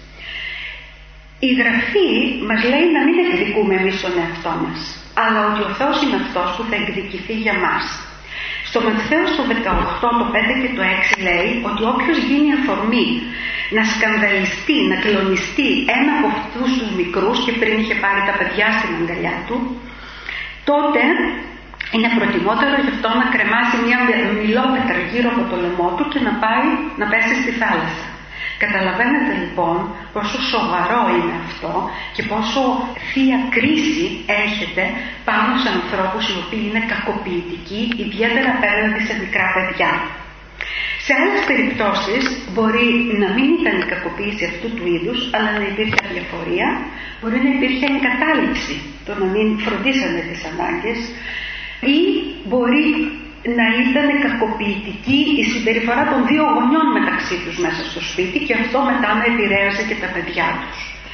Η Γραφή μας λέει να μην εκδικούμε εμείς τον εαυτό μας, αλλά ότι ο Θεός είναι αυτός που θα εκδικηθεί για μας. Στο Ματθαίο στο 18, το 5 και το 6 λέει ότι όποιος γίνει αφορμή να σκανδαλιστεί, να κλονιστεί ένα από αυτούς τους μικρούς, και πριν είχε πάρει τα παιδιά στην αγκαλιά του, τότε είναι προτιμότερο γι' αυτό να κρεμάσει μια μιλόπετρα γύρω από το λαιμό του και να πάει να πέσει στη θάλασσα. Καταλαβαίνετε λοιπόν πόσο σοβαρό είναι αυτό και πόσο θεία κρίση έρχεται πάνω σε ανθρώπους οι οποίοι είναι κακοποιητικοί, ιδιαίτερα απέναντι σε μικρά παιδιά. Σε άλλες περιπτώσεις μπορεί να μην ήταν η κακοποίηση αυτού του είδους, αλλά να υπήρχε αδιαφορία, μπορεί να υπήρχε εγκατάλειψη, το να μην φροντίσανε τις ανάγκες, ή μπορεί να ήταν κακοποιητική η συμπεριφορά των δύο γονιών μεταξύ τους μέσα στο σπίτι και αυτό μετά να επηρέασε και τα παιδιά τους.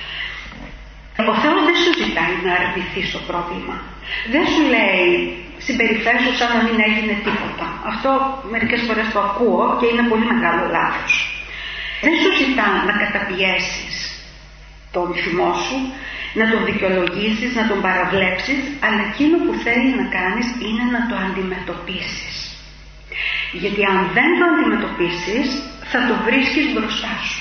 Ο Θεός δεν σου ζητάει να αρνηθείς το πρόβλημα. Δεν σου λέει συμπεριφέρσου σαν να μην έγινε τίποτα. Αυτό μερικές φορές το ακούω και είναι πολύ μεγάλο λάθος. Δεν σου ζητά να καταπιέσεις τον θυμό σου, να τον δικαιολογήσεις, να τον παραβλέψεις, αλλά εκείνο που θέλει να κάνεις είναι να το αντιμετωπίσεις. Γιατί αν δεν το αντιμετωπίσεις, θα το βρίσκεις μπροστά σου.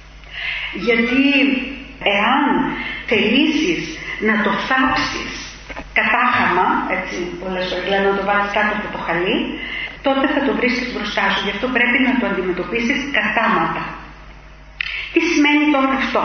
Γιατί εάν θελήσεις να το θάψεις κατάχαμα, έτσι πολλές φορές λένε να το βάλεις κάτω από το χαλί, τότε θα το βρίσκεις μπροστά σου. Γι' αυτό πρέπει να το αντιμετωπίσεις κατάματα. Τι σημαίνει τώρα αυτό?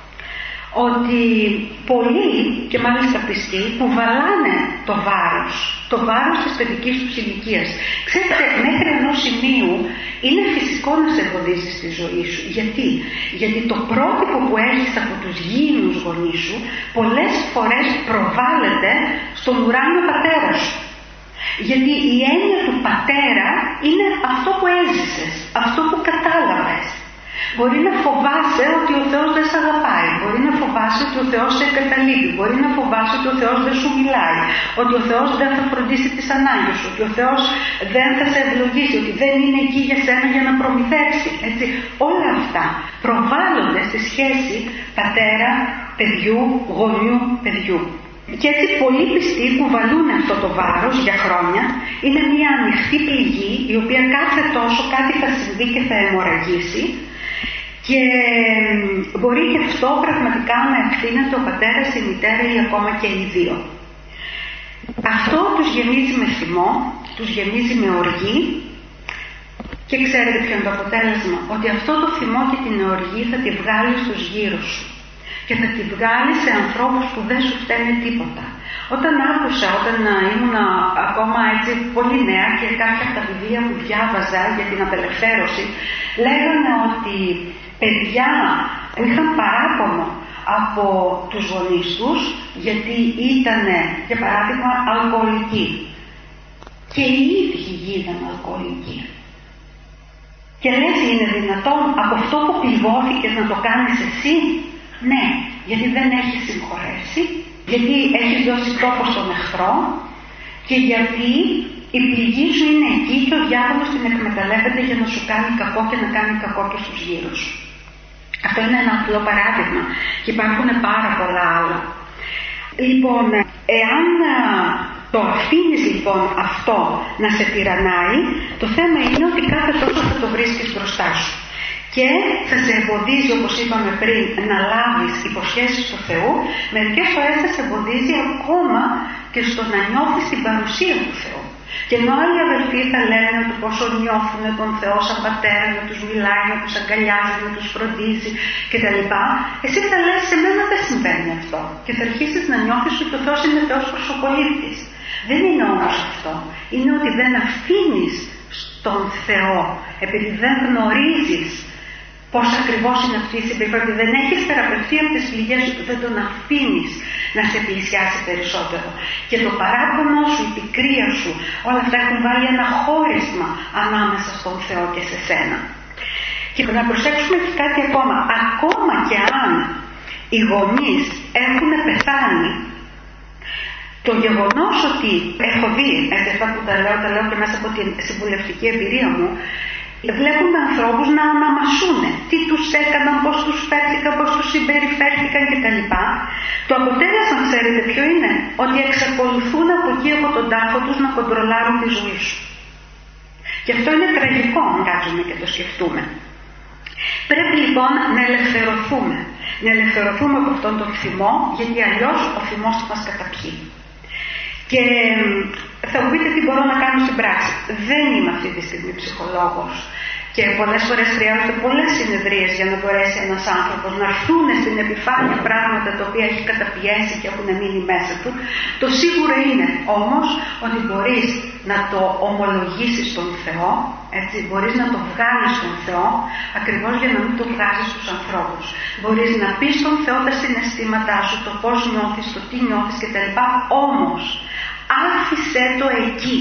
Ότι πολλοί, και μάλιστα πιστοί, που βαλάνε το βάρος της παιδικής τους ηλικίας. Ξέρετε, μέχρι ενός σημείου είναι φυσικό να σε εμποδίζει στη ζωή σου. Γιατί το πρότυπο που έχεις από τους γήινους γονείς σου πολλές φορές προβάλλεται στον ουράνιο πατέρα σου. Γιατί η έννοια του πατέρα είναι αυτό που έζησες, αυτό που κατάλαβες. Μπορεί να φοβάσαι ότι ο Θεός δεν σε αγαπάει, μπορεί να φοβάσαι ότι ο Θεός σε εγκαταλείπει, μπορεί να φοβάσαι ότι ο Θεός δεν σου μιλάει, ότι ο Θεός δεν θα φροντίσει τις ανάγκες σου, ότι ο Θεός δεν θα σε ευλογήσει, ότι δεν είναι εκεί για σένα για να προμηθεύσει. Έτσι, όλα αυτά προβάλλονται στη σχέση πατέρα-παιδιού, γονιού-παιδιού. Και έτσι πολλοί πιστοί κουβαλούν αυτό το βάρος για χρόνια. Είναι μια ανοιχτή πληγή η οποία κάθε τόσο κάτι θα συμβεί και θα αιμορραγήσει. Και μπορεί και αυτό πραγματικά να ευθύνεται ο πατέρας, η μητέρα ή ακόμα και οι δύο. Αυτό τους γεμίζει με θυμό, τους γεμίζει με οργή και ξέρετε ποιο είναι το αποτέλεσμα? Ότι αυτό το θυμό και την οργή θα τη βγάλει στους γύρω σου και θα τη βγάλει σε ανθρώπους που δεν σου φταίνε τίποτα. Όταν ήμουν ακόμα έτσι πολύ νέα και κάποια από τα βιβλία που διάβαζα για την απελευθέρωση λέγανε ότι παιδιά που είχαν παράπονο από τους γονείς τους γιατί ήταν, για παράδειγμα, αλκοολικοί και οι ίδιοι γίνανε αλκοολικοί. Και λες, είναι δυνατόν από αυτό που πληγώθηκες να το κάνεις εσύ? Ναι, γιατί δεν έχεις συγχωρέσει, γιατί έχεις δώσει τόπο στον εχθρό και γιατί η πληγή σου είναι εκεί και ο διάβολος την εκμεταλλεύεται για να σου κάνει κακό και να κάνει κακό και στους γύρους σου. Αυτό είναι ένα απλό παράδειγμα και υπάρχουν πάρα πολλά άλλα. Λοιπόν, εάν το αφήνεις λοιπόν αυτό να σε τυραννάει, το θέμα είναι ότι κάθε τόσο θα το βρίσκεις μπροστά σου. Και θα σε εμποδίζει, όπως είπαμε πριν, να λάβεις υποσχέσεις του Θεού. Μερικές φορές θα σε εμποδίζει ακόμα και στο να νιώθεις την παρουσία του Θεού. Και ενώ άλλοι αδελφοί θα λένε ότι πόσο νιώθουν τον Θεό σαν πατέρα, να τους μιλάει, να τους αγκαλιάζει, να τους φροντίζει κτλ. Εσύ θα λες, σε μένα δεν συμβαίνει αυτό. Και θα αρχίσεις να νιώθεις ότι ο Θεός είναι Θεός προσωπολήπτης. Δεν είναι όμως αυτό. Είναι ότι δεν αφήνεις στον Θεό, επειδή δεν γνωρίζεις πώς ακριβώς είναι αυτή η συμπεριφορά, ότι δεν έχεις θεραπευτεί από τις πληγές σου, δεν τον αφήνεις να σε πλησιάσει περισσότερο. Και το παράπονο σου, η πικρία σου, όλα αυτά έχουν βάλει ένα χώρισμα ανάμεσα στον Θεό και σε σένα. Και να προσέξουμε και κάτι ακόμα. Ακόμα και αν οι γονείς έχουν πεθάνει, το γεγονός ότι έχω δει, έτσι αυτά που τα λέω και μέσα από την συμβουλευτική εμπειρία μου, βλέπουμε ανθρώπους να αναμασούν τι τους έκαναν, πώς τους φέρθηκαν, πώς τους συμπεριφέρθηκαν κτλ. Το αποτέλεσμα, ξέρετε ποιο είναι? Ότι εξακολουθούν από εκεί από τον τάφο τους να κοντρολάρουν τη ζωή σου. Και αυτό είναι τραγικό αν κάτσουμε και το σκεφτούμε. Πρέπει λοιπόν να ελευθερωθούμε. Να ελευθερωθούμε από αυτόν τον θυμό, γιατί αλλιώς ο θυμός μας καταπιεί. Και θα μου πείτε τι μπορώ να κάνω στην πράξη. Δεν είμαι αυτή τη στιγμή ψυχολόγος και πολλές φορές χρειάζονται πολλές συνεδρίες για να μπορέσει ένας άνθρωπος να έρθουν στην επιφάνεια πράγματα τα οποία έχει καταπιέσει και έχουν μείνει μέσα του. Το σίγουρο είναι όμως ότι μπορείς να το ομολογήσεις στον Θεό, έτσι, μπορείς να το βγάλεις στον Θεό ακριβώς για να μην το βγάζεις στους ανθρώπους. Μπορείς να πεις στον Θεό τα συναισθήματά σου, το πώς νιώθεις, το τι νιώθεις κτλ. Όμως άφησέ το εκεί.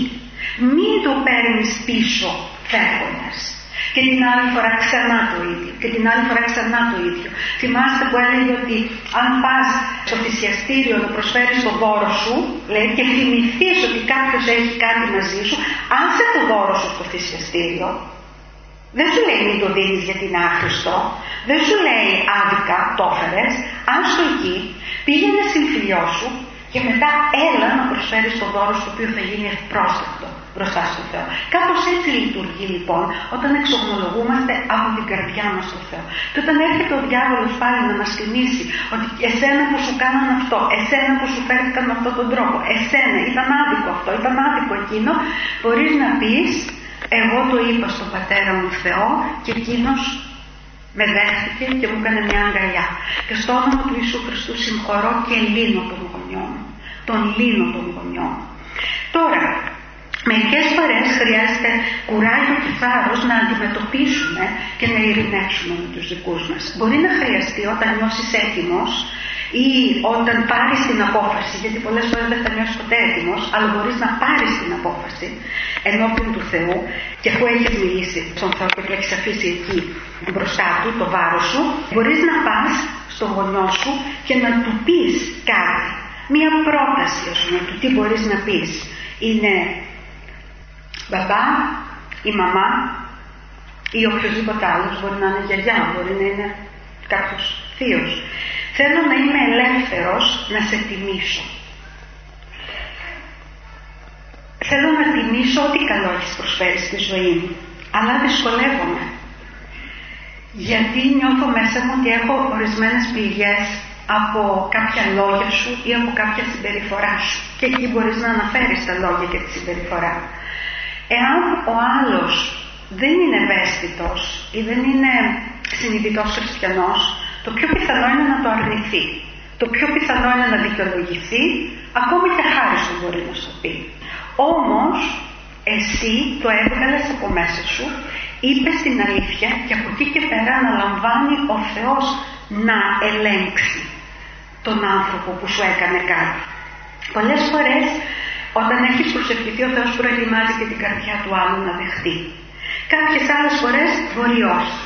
Μην το παίρνεις πίσω φεύγοντας. Και την άλλη φορά ξανά το ίδιο. Και την άλλη φορά ξανά το ίδιο. Θυμάστε που έλεγε ότι αν πας στο θυσιαστήριο να προσφέρεις το δώρο σου, λέει, και θυμηθείς ότι κάποιος έχει κάτι μαζί σου, άσε το δώρο σου στο θυσιαστήριο. Δεν σου λέει μην το δίνεις γιατί είναι άχρηστο. Δεν σου λέει άδικα το έφερες. Άστο εκεί, πήγαινε στην φιλιό σου και μετά έλα να προσφέρεις το δώρο στο οποίο θα γίνει ευπρόσδεκτο μπροστά στον Θεό. Κάπως έτσι λειτουργεί λοιπόν όταν εξομολογούμαστε από την καρδιά μας στον Θεό. Και όταν έρχεται ο διάβολος πάλι να μας θυμίσει ότι εσένα που σου κάναν αυτό, εσένα που σου φέρθηκαν με αυτόν τον τρόπο, εσένα ήταν άδικο αυτό, ήταν άδικο εκείνο, μπορείς να πεις εγώ το είπα στον πατέρα μου Θεό και εκείνος με δέχτηκε και μου έκανε μια αγκαλιά. Και στο όνομα του Ιησού Χριστού συγχωρώ και λύνω τον γονιό μου. Τον λύνω τον γονιό μου. Τώρα, μερικές φορές χρειάζεται κουράγιο και θάρρος να αντιμετωπίσουμε και να ειρηνεύσουμε με τους δικούς μας. Μπορεί να χρειαστεί όταν νιώσεις έτοιμος ή όταν πάρεις την απόφαση, γιατί πολλές φορές δεν θα νιώσεις ποτέ έτοιμος, αλλά μπορείς να πάρεις την απόφαση ενώπιον του Θεού και αφού έχεις μιλήσει στον Θεό και του έχεις αφήσει εκεί μπροστά του το βάρος σου, μπορείς να πας στον γονιό σου και να του πεις κάτι. Μία πρόταση, ας πούμε, του τι μπορείς να πεις. Είναι μπαμπά ή μαμά ή οποιοδήποτε άλλος, μπορεί να είναι γιαγιά, μπορεί να είναι κάποιος θείος. Θέλω να είμαι ελεύθερος να σε τιμήσω. Θέλω να τιμήσω ό,τι καλό έχεις προσφέρει στη ζωή μου, αλλά δυσκολεύομαι. Γιατί νιώθω μέσα μου ότι έχω ορισμένες πληγές από κάποια λόγια σου ή από κάποια συμπεριφορά σου. Και εκεί μπορείς να αναφέρεις τα λόγια και τη συμπεριφορά. Εάν ο άλλος δεν είναι ευαίσθητος ή δεν είναι συνειδητός χριστιανός, το πιο πιθανό είναι να το αρνηθεί. Το πιο πιθανό είναι να δικαιολογηθεί, ακόμη και χάριστο μπορεί να σου πει. Όμως, εσύ το έβγαλες από μέσα σου, είπες την αλήθεια και από εκεί και πέρα αναλαμβάνει ο Θεός να ελέγξει τον άνθρωπο που σου έκανε κάτι. Πολλές φορές, όταν έχεις προσευχηθεί, ο Θεός προετοιμάζει και την καρδιά του άλλου να δεχτεί. Κάποιες άλλες φορές μπορεί όχι.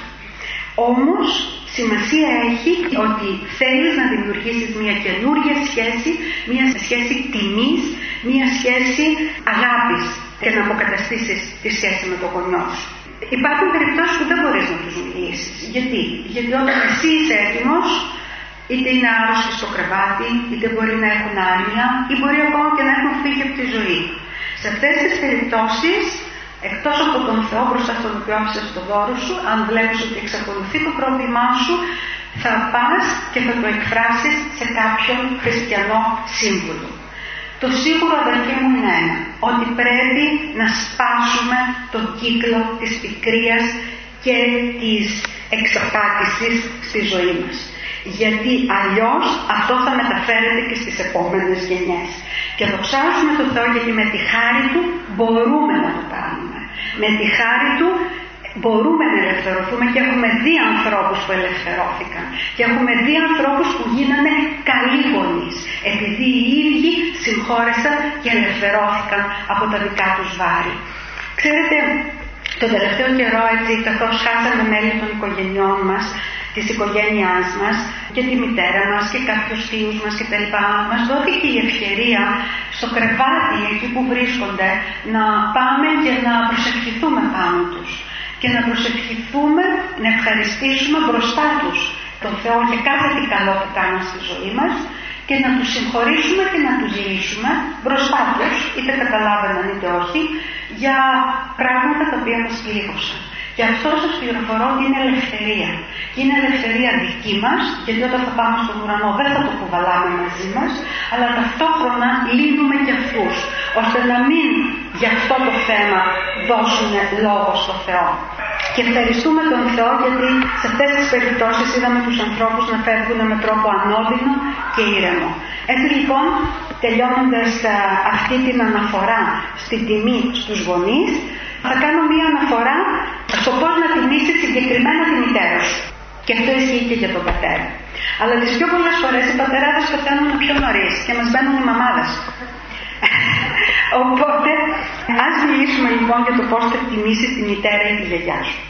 Όμως, σημασία έχει ότι θέλεις να δημιουργήσεις μια καινούργια σχέση, μια σχέση τιμής, μια σχέση αγάπης και να αποκαταστήσεις τη σχέση με τον γονιό σου. Υπάρχουν περιπτώσεις που δεν μπορείς να τους μιλήσεις. Γιατί όταν εσύ είσαι έτοιμος, είτε είναι άρρωστοι στο κρεβάτι, είτε μπορεί να έχουν άνοια ή μπορεί ακόμα και να έχουν φύγει από τη ζωή. Σε αυτές τις περιπτώσεις, εκτός από τον Θεό μπροστά στον οποίο άφησες το δώρο σου, αν βλέπεις ότι εξακολουθεί το πρόβλημά σου, θα πας και θα το εκφράσεις σε κάποιον χριστιανό σύμβουλο. Το σίγουρο, αδελφοί μου, είναι ένα, ότι πρέπει να σπάσουμε τον κύκλο της πικρίας και της εξαπάτησης στη ζωή μας. Γιατί αλλιώς αυτό θα μεταφέρεται και στις επόμενες γενιές. Και δοξάζουμε τον Θεό γιατί με τη χάρη Του μπορούμε να το κάνουμε. Με τη χάρη Του μπορούμε να ελευθερωθούμε και έχουμε δει ανθρώπους που ελευθερώθηκαν. Και έχουμε δει ανθρώπους που γίνανε καλοί γονείς. Επειδή οι ίδιοι συγχώρεσαν και ελευθερώθηκαν από τα δικά τους βάρη. Ξέρετε, τον τελευταίο καιρό, έτσι, καθώς χάσαμε μέλη των οικογενειών μας, της οικογένειάς μας και τη μητέρα μας και κάποιους φίλους μας κτλ. Μας δόθηκε η ευκαιρία στο κρεβάτι εκεί που βρίσκονται να πάμε και να προσευχηθούμε πάνω τους και να προσευχηθούμε, να ευχαριστήσουμε μπροστά τους τον Θεό για κάθε τι καλό που κάνουν στη ζωή μας και να τους συγχωρήσουμε και να τους λύσουμε μπροστά τους, είτε καταλάβαιναν είτε όχι, για πράγματα τα οποία μας πλήγωσαν. Και αυτό σας πληροφορώ ότι είναι ελευθερία. Και είναι ελευθερία δική μας, γιατί όταν θα πάμε στον ουρανό δεν θα το κουβαλάμε μαζί μας, αλλά ταυτόχρονα λύνουμε και αυτούς, ώστε να μην για αυτό το θέμα δώσουν λόγο στο Θεό. Και ευχαριστούμε τον Θεό γιατί σε αυτές τις περιπτώσεις είδαμε τους ανθρώπους να φεύγουν με τρόπο ανώδυνο και ήρεμο. Έτσι λοιπόν, τελειώνοντας αυτή την αναφορά στην τιμή στους γονείς, θα κάνω μία αναφορά στο πώς να τιμήσεις συγκεκριμένα τη μητέρα σου. Και αυτό ισχύει και για τον πατέρα. Αλλά τις πιο πολλές φορές οι πατεράδες πεθαίνουν πιο νωρίς και μας μπαίνουν οι μαμάδες. Οπότε, ας μιλήσουμε λοιπόν για το πώς θα τιμήσεις τη μητέρα ή τη γιαγιά σου.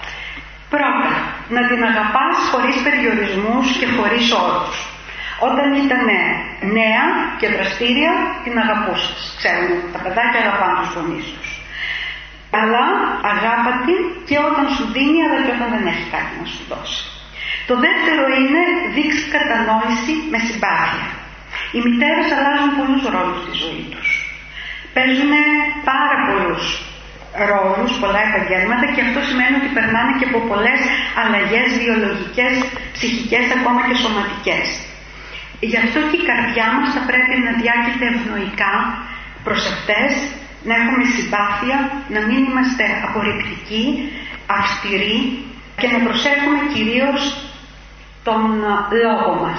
Πρώτα, να την αγαπάς χωρίς περιορισμούς και χωρίς όρους. Όταν ήταν νέα και δραστήρια, την αγαπούσες. Ξέρουμε, τα παιδάκια αγαπάνε τους γονείς τους. Αλλά αγάπα την και όταν σου δίνει, αλλά και όταν δεν έχει κάτι να σου δώσει. Το δεύτερο είναι δείξει κατανόηση με συμπάθεια. Οι μητέρες αλλάζουν πολλούς ρόλους στη ζωή τους. Παίζουν πάρα πολλούς ρόλους, πολλά επαγγέλματα και αυτό σημαίνει ότι περνάνε και από πολλές αλλαγές βιολογικές, ψυχικές, ακόμα και σωματικές. Γι' αυτό και η καρδιά μας θα πρέπει να διάγεται ευνοϊκά προς αυτές, να έχουμε συμπάθεια, να μην είμαστε απορριπτικοί, αυστηροί και να προσέχουμε κυρίως τον λόγο μας.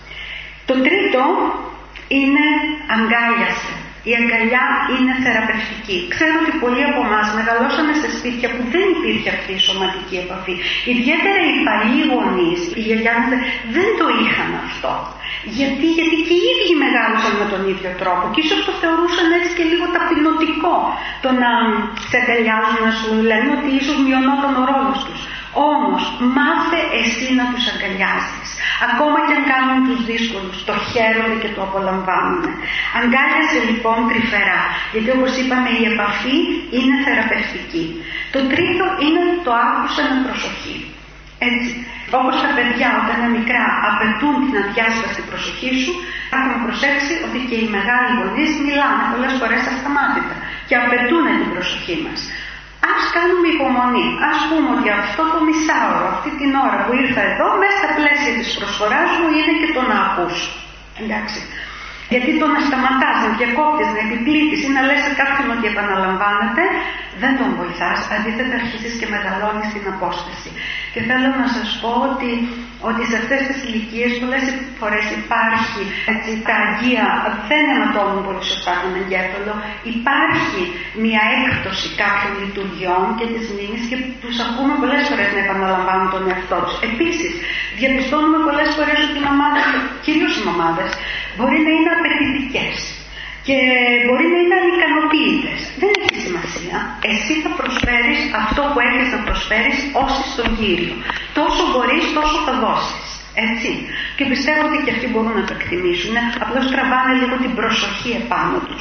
Το τρίτο είναι αγκάλιασε. Η αγκαλιά είναι θεραπευτική. Ξέρω ότι πολλοί από εμάς μεγαλώσαμε σε σπίτια που δεν υπήρχε αυτή η σωματική επαφή. Ιδιαίτερα οι παλιοί γονείς, οι γιαγιάδες δεν το είχαν αυτό. Γιατί και οι ίδιοι μεγάλωσαν με τον ίδιο τρόπο και ίσως το θεωρούσαν έτσι και λίγο ταπεινωτικό το να σε αγκαλιάζουν, να σου λένε ότι ίσως μειωνόταν ο ρόλος τους. Όμως μάθε εσύ να τους αγκαλιάζεις. Ακόμα και αν κάνουν τους δύσκολους, το χαίρονται και το απολαμβάνουν. Αγκάλιασε λοιπόν τρυφερά, γιατί όπως είπαμε η επαφή είναι θεραπευτική. Το τρίτο είναι το άκουσα με προσοχή. Έτσι, όπως τα παιδιά όταν είναι μικρά απαιτούν την αδιάσπαστη προσοχή σου, έχουμε προσέξει ότι και οι μεγάλοι γονείς μιλάνε πολλές φορές ασταμάτητα και απαιτούν την προσοχή μας. Ας κάνουμε υπομονή. Ας πούμε ότι αυτό το μισάωρο, αυτή την ώρα που ήρθα εδώ, μέσα στα πλαίσια της προσφοράς μου είναι και το να ακούσω. Εντάξει. Γιατί το να σταματάς, να διακόπτεις, να επιπλήττεις ή να λες σε κάποιον ότι επαναλαμβάνεται, δεν τον βοηθάς. Αντίθετα αρχίζεις και μεγαλώνεις την απόσταση. Και θέλω να σας πω ότι σε αυτές τις ηλικίες πολλές φορές υπάρχει τα αγγεία, δεν αιματώνουν πολύ σωστά τον εγκέφαλο, υπάρχει μια έκπτωση κάποιων λειτουργιών και της μνήμης και τους ακούμε πολλές φορές να επαναλαμβάνουν τον εαυτό τους. Επίσης, διαπιστώνουμε πολλές φορές ότι οι μαμάδες, κυρίως οι μαμάδες, μπορεί να είναι απαιτητικές και μπορεί να είναι ανικανοποιητές. Δεν έχει σημασία. Εσύ θα προσφέρεις αυτό που έχεις να προσφέρεις όσοι στον Κύριο. Τόσο μπορείς, τόσο θα δώσεις. Έτσι. Και πιστεύω ότι και αυτοί μπορούν να το εκτιμήσουν. Απλώς τραβάνε λίγο την προσοχή επάνω τους.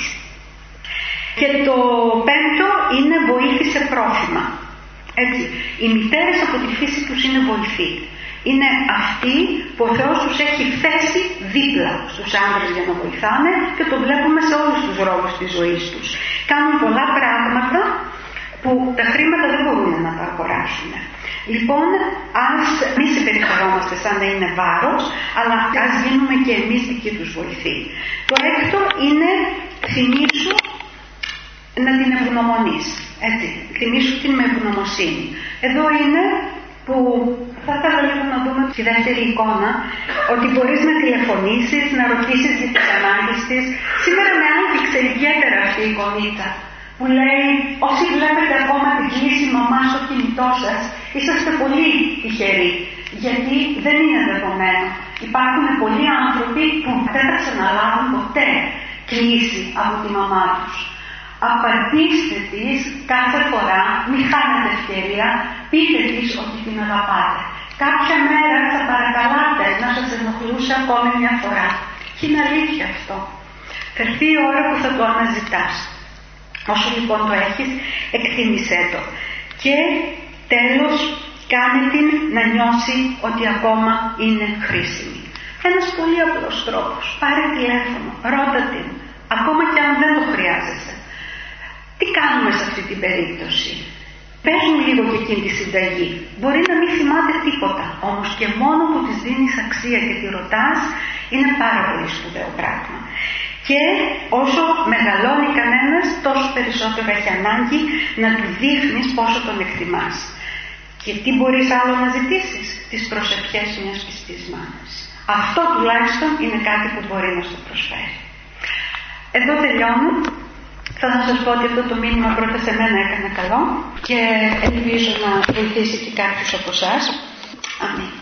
Και το πέμπτο είναι βοήθησε πρόθυμα. Έτσι. Οι μητέρες από τη φύση τους είναι βοηθοί. Είναι αυτοί που ο Θεός τους έχει θέσει δίπλα στους άντρες για να βοηθάνε και το βλέπουμε σε όλους τους ρόλους της ζωής τους. Κάνουν πολλά πράγματα που τα χρήματα δεν μπορούν να τα αγοράσουν. Λοιπόν, ας μη συμπεριφερόμαστε σαν να είναι βάρος, αλλά ας γίνουμε και εμείς δικοί τους βοηθοί. Το έκτο είναι θυμήσου να την ευγνωμονείς. Έτσι, θυμήσου την με ευγνωμοσύνη. Εδώ είναι που θα ήθελα λίγο να δούμε τη δεύτερη εικόνα, ότι μπορείς να τηλεφωνήσεις, να ρωτήσεις για τις ανάγκες της. Σήμερα με άγγιξε ιδιαίτερα αυτή η εικονίτσα, που λέει, όσοι βλέπετε ακόμα την κλίση μαμά στο κινητό σας, είσαστε πολύ τυχεροί, γιατί δεν είναι δεδομένο. Υπάρχουν πολλοί άνθρωποι που δεν θα ξαναλάβουν ποτέ κλίση από τη μαμά τους. Απαντήστε της κάθε φορά, μην χάνετε ευκαιρία, πείτε της ότι την αγαπάτε. Κάποια μέρα θα παρακαλάτε να σας ενοχλούσε ακόμη μια φορά. Και είναι αλήθεια αυτό. Θα έρθει η ώρα που θα το αναζητάς. Όσο λοιπόν το έχεις, εκτίμησέ το. Και τέλος, κάνε την να νιώσει ότι ακόμα είναι χρήσιμη. Ένας πολύ απλός τρόπος. Πάρε τηλέφωνο, ρώτα την, ακόμα και αν δεν το χρειάζεσαι. Τι κάνουμε σε αυτή την περίπτωση? Πες μου λίγο και εκείνη τη συνταγή. Μπορεί να μην θυμάται τίποτα, όμως και μόνο που της δίνεις αξία και τη ρωτάς, είναι πάρα πολύ σπουδαίο πράγμα. Και όσο μεγαλώνει κανένας, τόσο περισσότερο έχει ανάγκη να του δείχνεις πόσο τον εκτιμάς. Και τι μπορείς άλλο να ζητήσεις? Τις προσευχές μιας πιστής μάνας. Αυτό τουλάχιστον είναι κάτι που μπορεί να σου προσφέρει. Εδώ τελειώνω. Θα σας πω ότι αυτό το μήνυμα πρώτα σε μένα έκανε καλό και ελπίζω να βοηθήσει και κάποιους από εσάς. Αμήν.